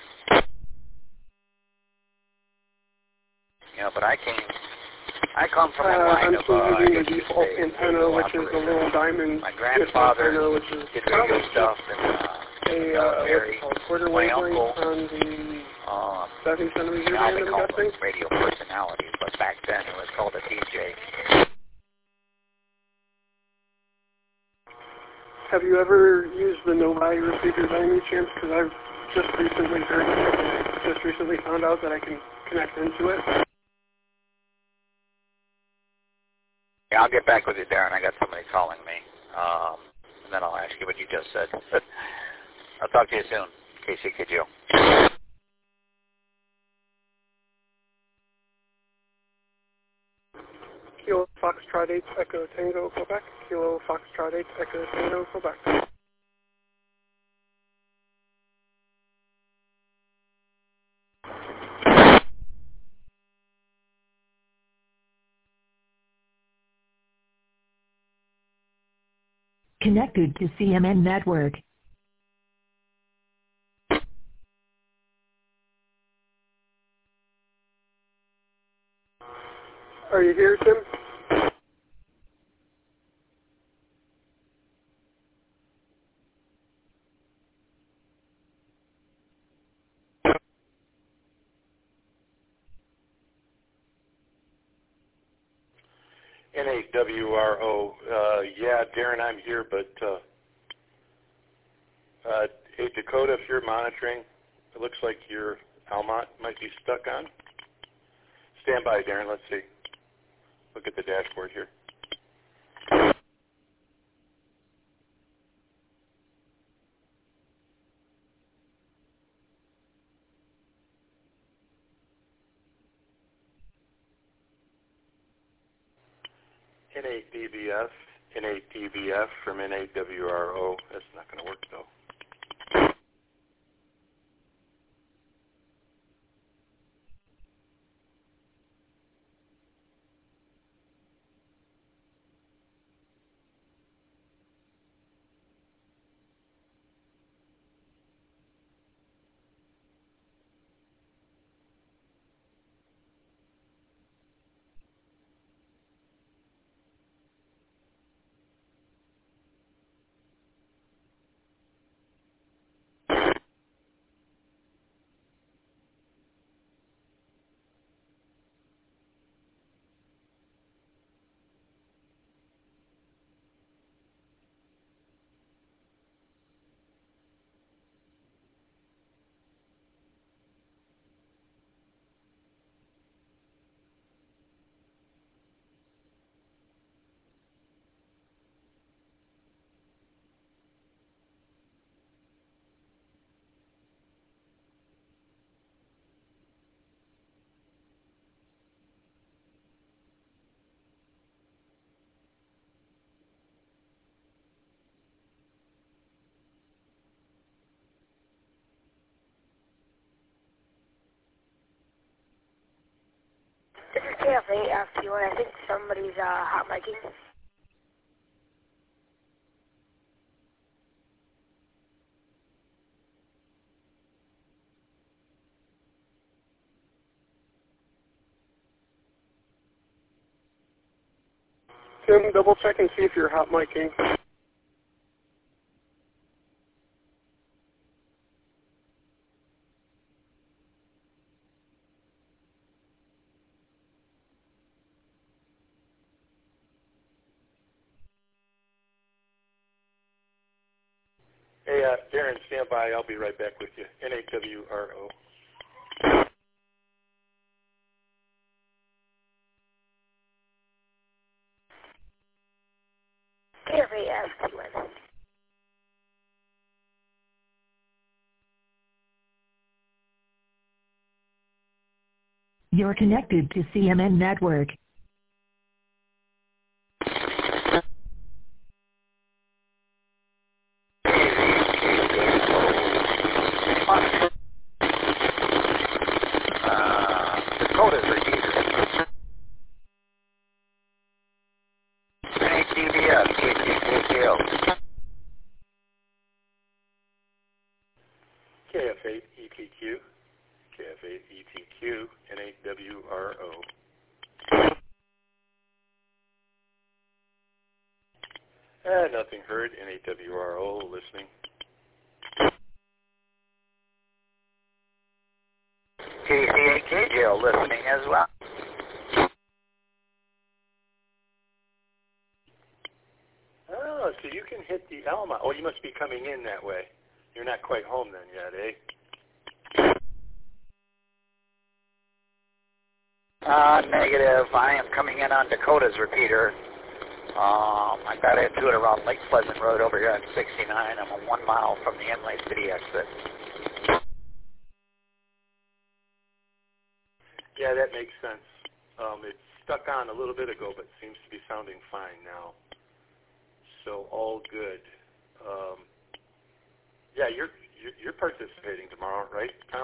You know, but I came, I come from a Uh, line I'm of, still uh, using the default antenna, which is a little diamond my grandfather antenna, which is did radio stuff, and uh, a uh, uh, Mary, what's called quarter my wavelength uncle, on the um, seventy centimeter now band, they I'm call guessing. them radio personalities, but back then it was called a D J. Have you ever used the Novi receiver by any chance? Because I've just recently heard it, and I just recently found out that I can connect into it. Yeah, I'll get back with you, Darren. I got somebody calling me. Um, and then I'll ask you what you just said. I'll talk to you soon. K C K G O. Kilo Foxtrot eight Echo Tango, Quebec. Kilo Foxtrot eight Echo Tango, Quebec. Connected to C M N Network. Are you here, Tim? N A W R O. Uh, yeah, Darren, I'm here, but uh, uh, hey, Dakota, if you're monitoring, it looks like your Almont might be stuck on. Stand by, Darren. Let's see. Look at the dashboard here. N A D B F, N A D B F from N A W R O. That's not going to work, though. F eight F T one, I think somebody's uh, hot micing. Tim, double check and see if you're hot micing. Hey, uh, Darren, stand by. I'll be right back with you. N A W R O. K F eight F T one. You're connected to C M N Network. K F eight E T Q. K F eight E T Q. N A W R O. Uh, nothing heard. N A W R O listening. K C A K J O listening as well. Oh, so you can hit the Alma. Oh, you must be coming in that way. You're not quite home then yet, eh? Uh, negative. I am coming in on Dakota's repeater. Um, I got into it around Lake Pleasant Road over here on sixty-nine. I'm a one mile from the Inlay City exit. Yeah, that makes sense. Um, it stuck on a little bit ago, but seems to be sounding fine now. So all good. Um, yeah, you're, you're you're participating tomorrow, right, Tom?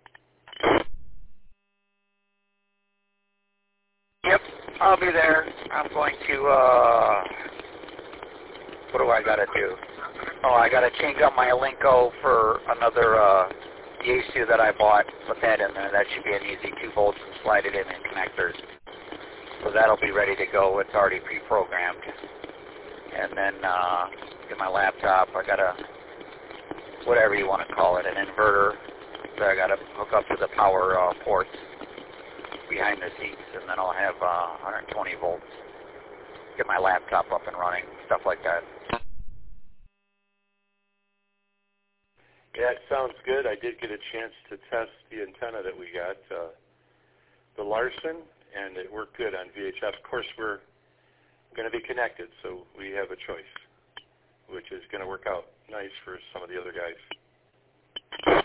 Yep, I'll be there. I'm going to, uh, what do I got to do? Oh, I got to change out my Alinco for another uh, Yaesu that I bought. Put that in there. That should be an easy two volts and slide it in and connectors. So that'll be ready to go. It's already pre-programmed. And then uh, get my laptop. I got a, whatever you want to call it, an inverter that I got to hook up to the power uh, ports behind the seats, and then I'll have uh, one hundred twenty volts. Get my laptop up and running, stuff like that. Yeah, it sounds good. I did get a chance to test the antenna that we got, uh, the Larson, and it worked good on V H F. Of course, we're going to be connected, so we have a choice, which is going to work out nice for some of the other guys.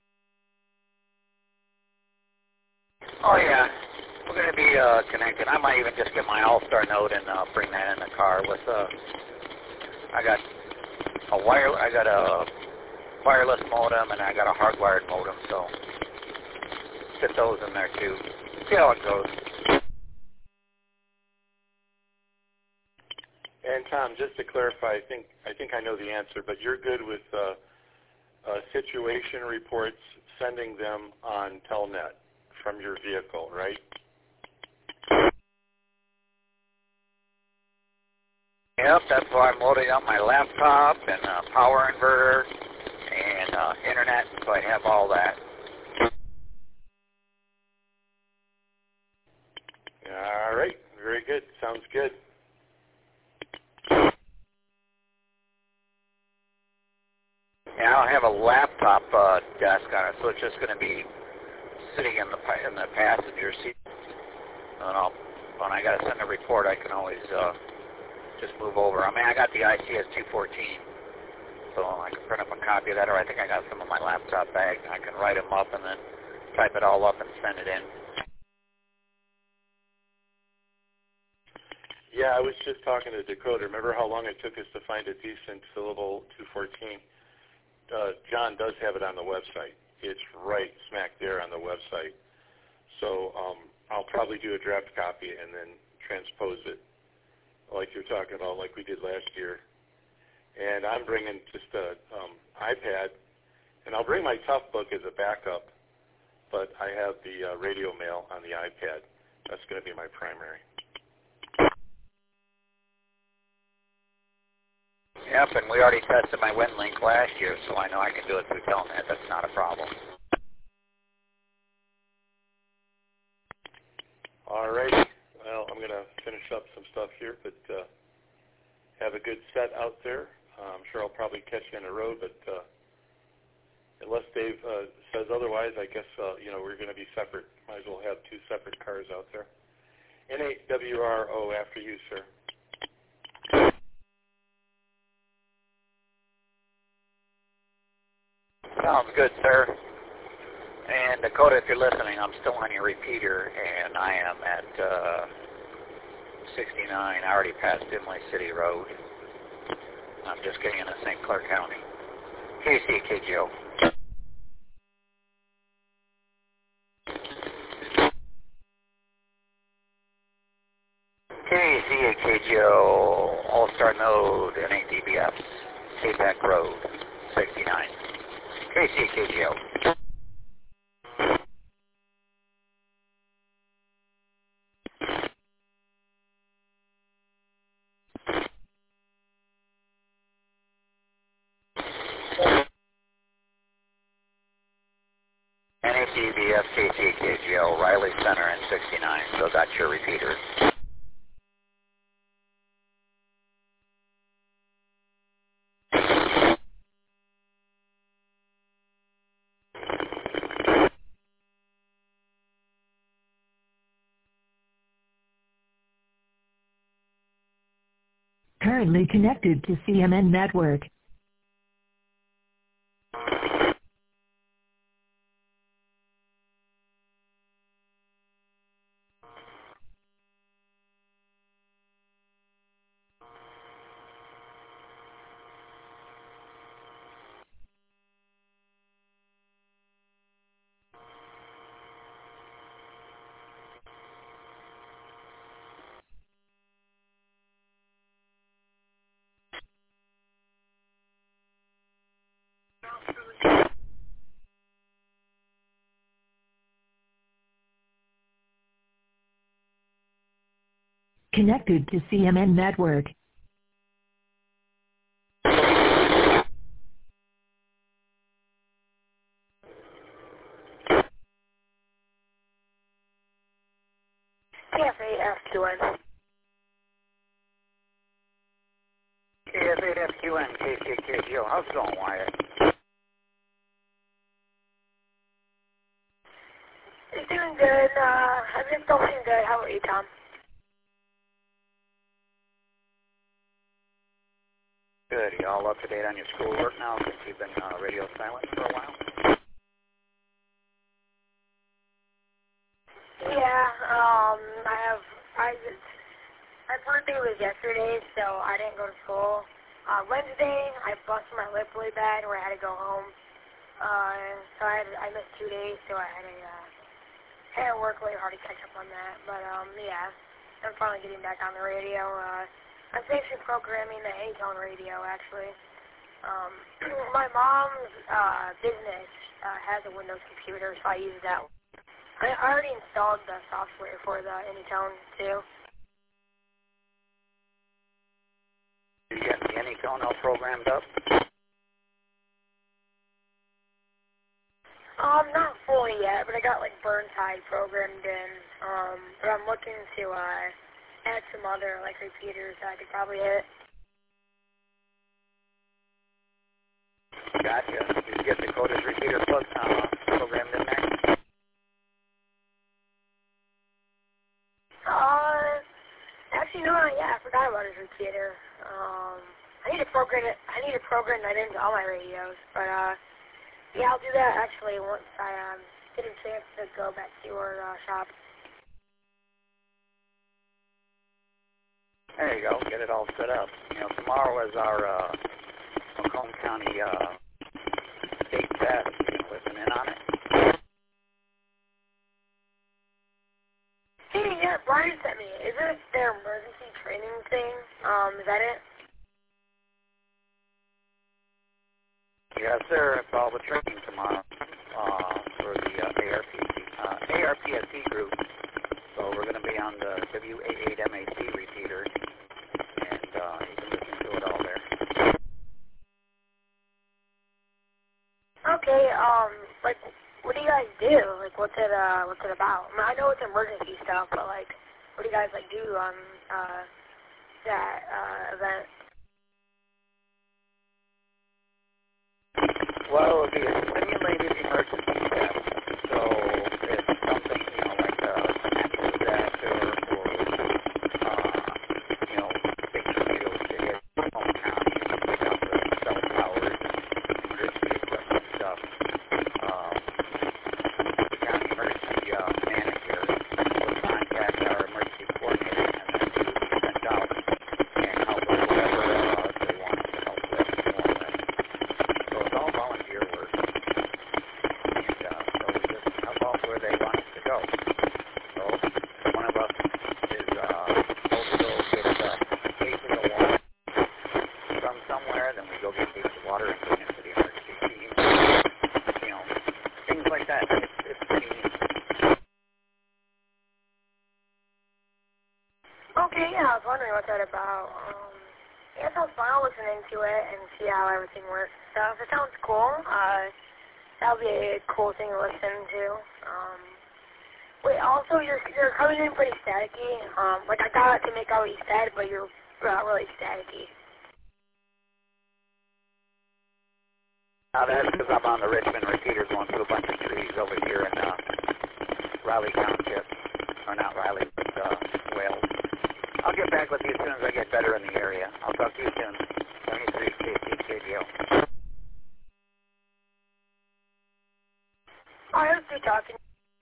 Oh, yeah. We're going to be uh, connected. I might even just get my All-Star node and uh, bring that in the car with, uh, I got a wire, I got a wireless modem and I got a hardwired modem, so fit those in there too. See how it goes. And Tom, just to clarify, I think I think I know the answer, but you're good with uh, uh, situation reports, sending them on Telnet from your vehicle, right? Yep, that's why I'm loading up my laptop and uh, power inverter and uh, internet, so I have all that. All right, very good. Sounds good. Yeah, I don't have a laptop uh, desk on it, so it's just going to be sitting in the in the passenger seat. And I'll, when I got to send a report, I can always uh, just move over. I mean, I got the I C S two fourteen, so I can print up a copy of that, or I think I got some in my laptop bag. I can write them up and then type it all up and send it in. Yeah, I was just talking to Dakota. Remember how long it took us to find a decent syllable two fourteen? Uh, John does have it on the website. It's right smack there on the website. So um, I'll probably do a draft copy and then transpose it like you're talking about, like we did last year. And I'm bringing just a um, iPad, and I'll bring my Tough Book as a backup, but I have the uh, radio mail on the iPad. That's going to be my primary. Yep, and we already tested my WinLink last year, so I know I can do it through Telnet. That's not a problem. All righty. Well, I'm going to finish up some stuff here, but uh, have a good set out there. Uh, I'm sure I'll probably catch you on the road, but uh, unless Dave uh, says otherwise, I guess, uh, you know, we're going to be separate. Might as well have two separate cars out there. N eight W R O after you, sir. Sounds good, sir. And Dakota, if you're listening, I'm still on your repeater, and I am at uh, sixty-nine. I already passed Imlay City Road. I'm just getting into Saint Clair County. K C K G O. K C A K G O, All-Star Node, N eight D B F, K-Pac Road, sixty-nine. K C A K G O. N eight D B F, K C A K G O, Riley Center, and sixty-nine. So that's your repeaters. Currently connected to C M N Network. Connected to C M N Network. K F eight F Q N. K F eight F Q N, K C A K G O. How's it going, Wyatt? It's doing good. Uh, I've been doing good. How about you, Tom? Good. You all up to date on your schoolwork now since you've been uh, radio silent for a while? Yeah, um, I have, I, my birthday was yesterday, so I didn't go to school. Uh, Wednesday, I busted my lip really bad where I had to go home. Uh, so I had, I missed two days, so I had to, uh, had to work really hard to catch up on that. But, um, yeah, I'm finally getting back on the radio. Uh, I'm actually programming the A-Tone radio, actually. Um, my mom's, uh, business, uh, has a Windows computer, so I use that one. I already installed the software for the Anytone, too. Did you get the Anytone all programmed up? Um, not fully yet, but I got, like, Burnside programmed in. Um, but I'm looking to, uh, add some other, like, repeaters that I could probably hit. Gotcha. Did you get Dakota's Repeater Plus uh, programmed in there? Uh, actually, no, yeah, I forgot about his repeater. Um, I need to program it, I need to program that into all my radios, but, uh, yeah, I'll do that, actually, once I, um, get a chance to go back to your, uh, shop. There you go. Get it all set up. You know, tomorrow is our uh, Macomb County uh, state test. You can listen in on it. Yes, sir. It's all the training tomorrow uh, for the uh, A R P C, uh, A R P S C group. So we're going to be on the W eighty-eight M A C repeater, and uh, you can listen to it all there. Okay. Um. Like, what do you guys do? Like, what's it? Uh. What's it about? I mean, I know it's emergency stuff, but like, what do you guys like do on uh that uh event? Well, it would be a simulated emergency test. So if something, you know, like a natural disaster or, uh, you know, big tornadoes to hit hometown, you can pick up the cell towers and emergency equipment stuff. Um, the county emergency uh, manager will contact our emergency coordinator and then we will be sent out and help with whatever uh, they want to help with more or less. So it's all volunteer work, and uh, so we just help out where they want us to go. So one of us is uh, supposed to go get uh, cases of water from somewhere, then we go get cases of water and bring it to the emergency team. You know, things like that. It's, it's pretty neat. Okay, yeah, I was wondering what that about. Um, yeah, it sounds fun. I'll listen into it and see how everything works and stuff. It sounds cool. Uh, that would be a cool thing to listen to. Um, wait, also, you're you're coming in pretty staticky. Um, like, I got to make out what you said, but you're uh, really staticky. Now that's because I'm on the Richmond repeater going through a bunch of trees over here in uh, Riley Township. Or not Riley, but uh, Wales. I'll get back with you as soon as I get better in the area. I'll talk to you soon. seventy-three K C K D O. I hope you're talking.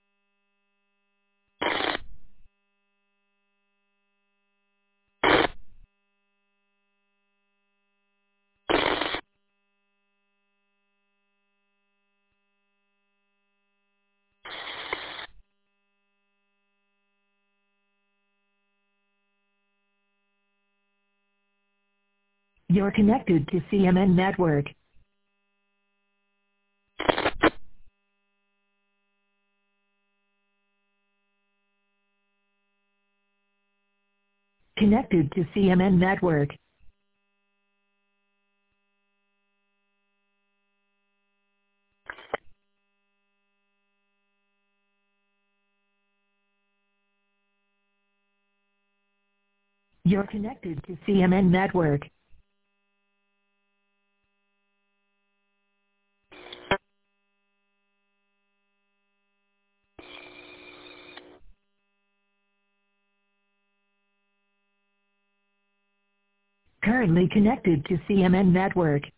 You're connected to C M N Network. Connected to C M N Network. You're connected to C M N Network. Currently connected to C M N Network.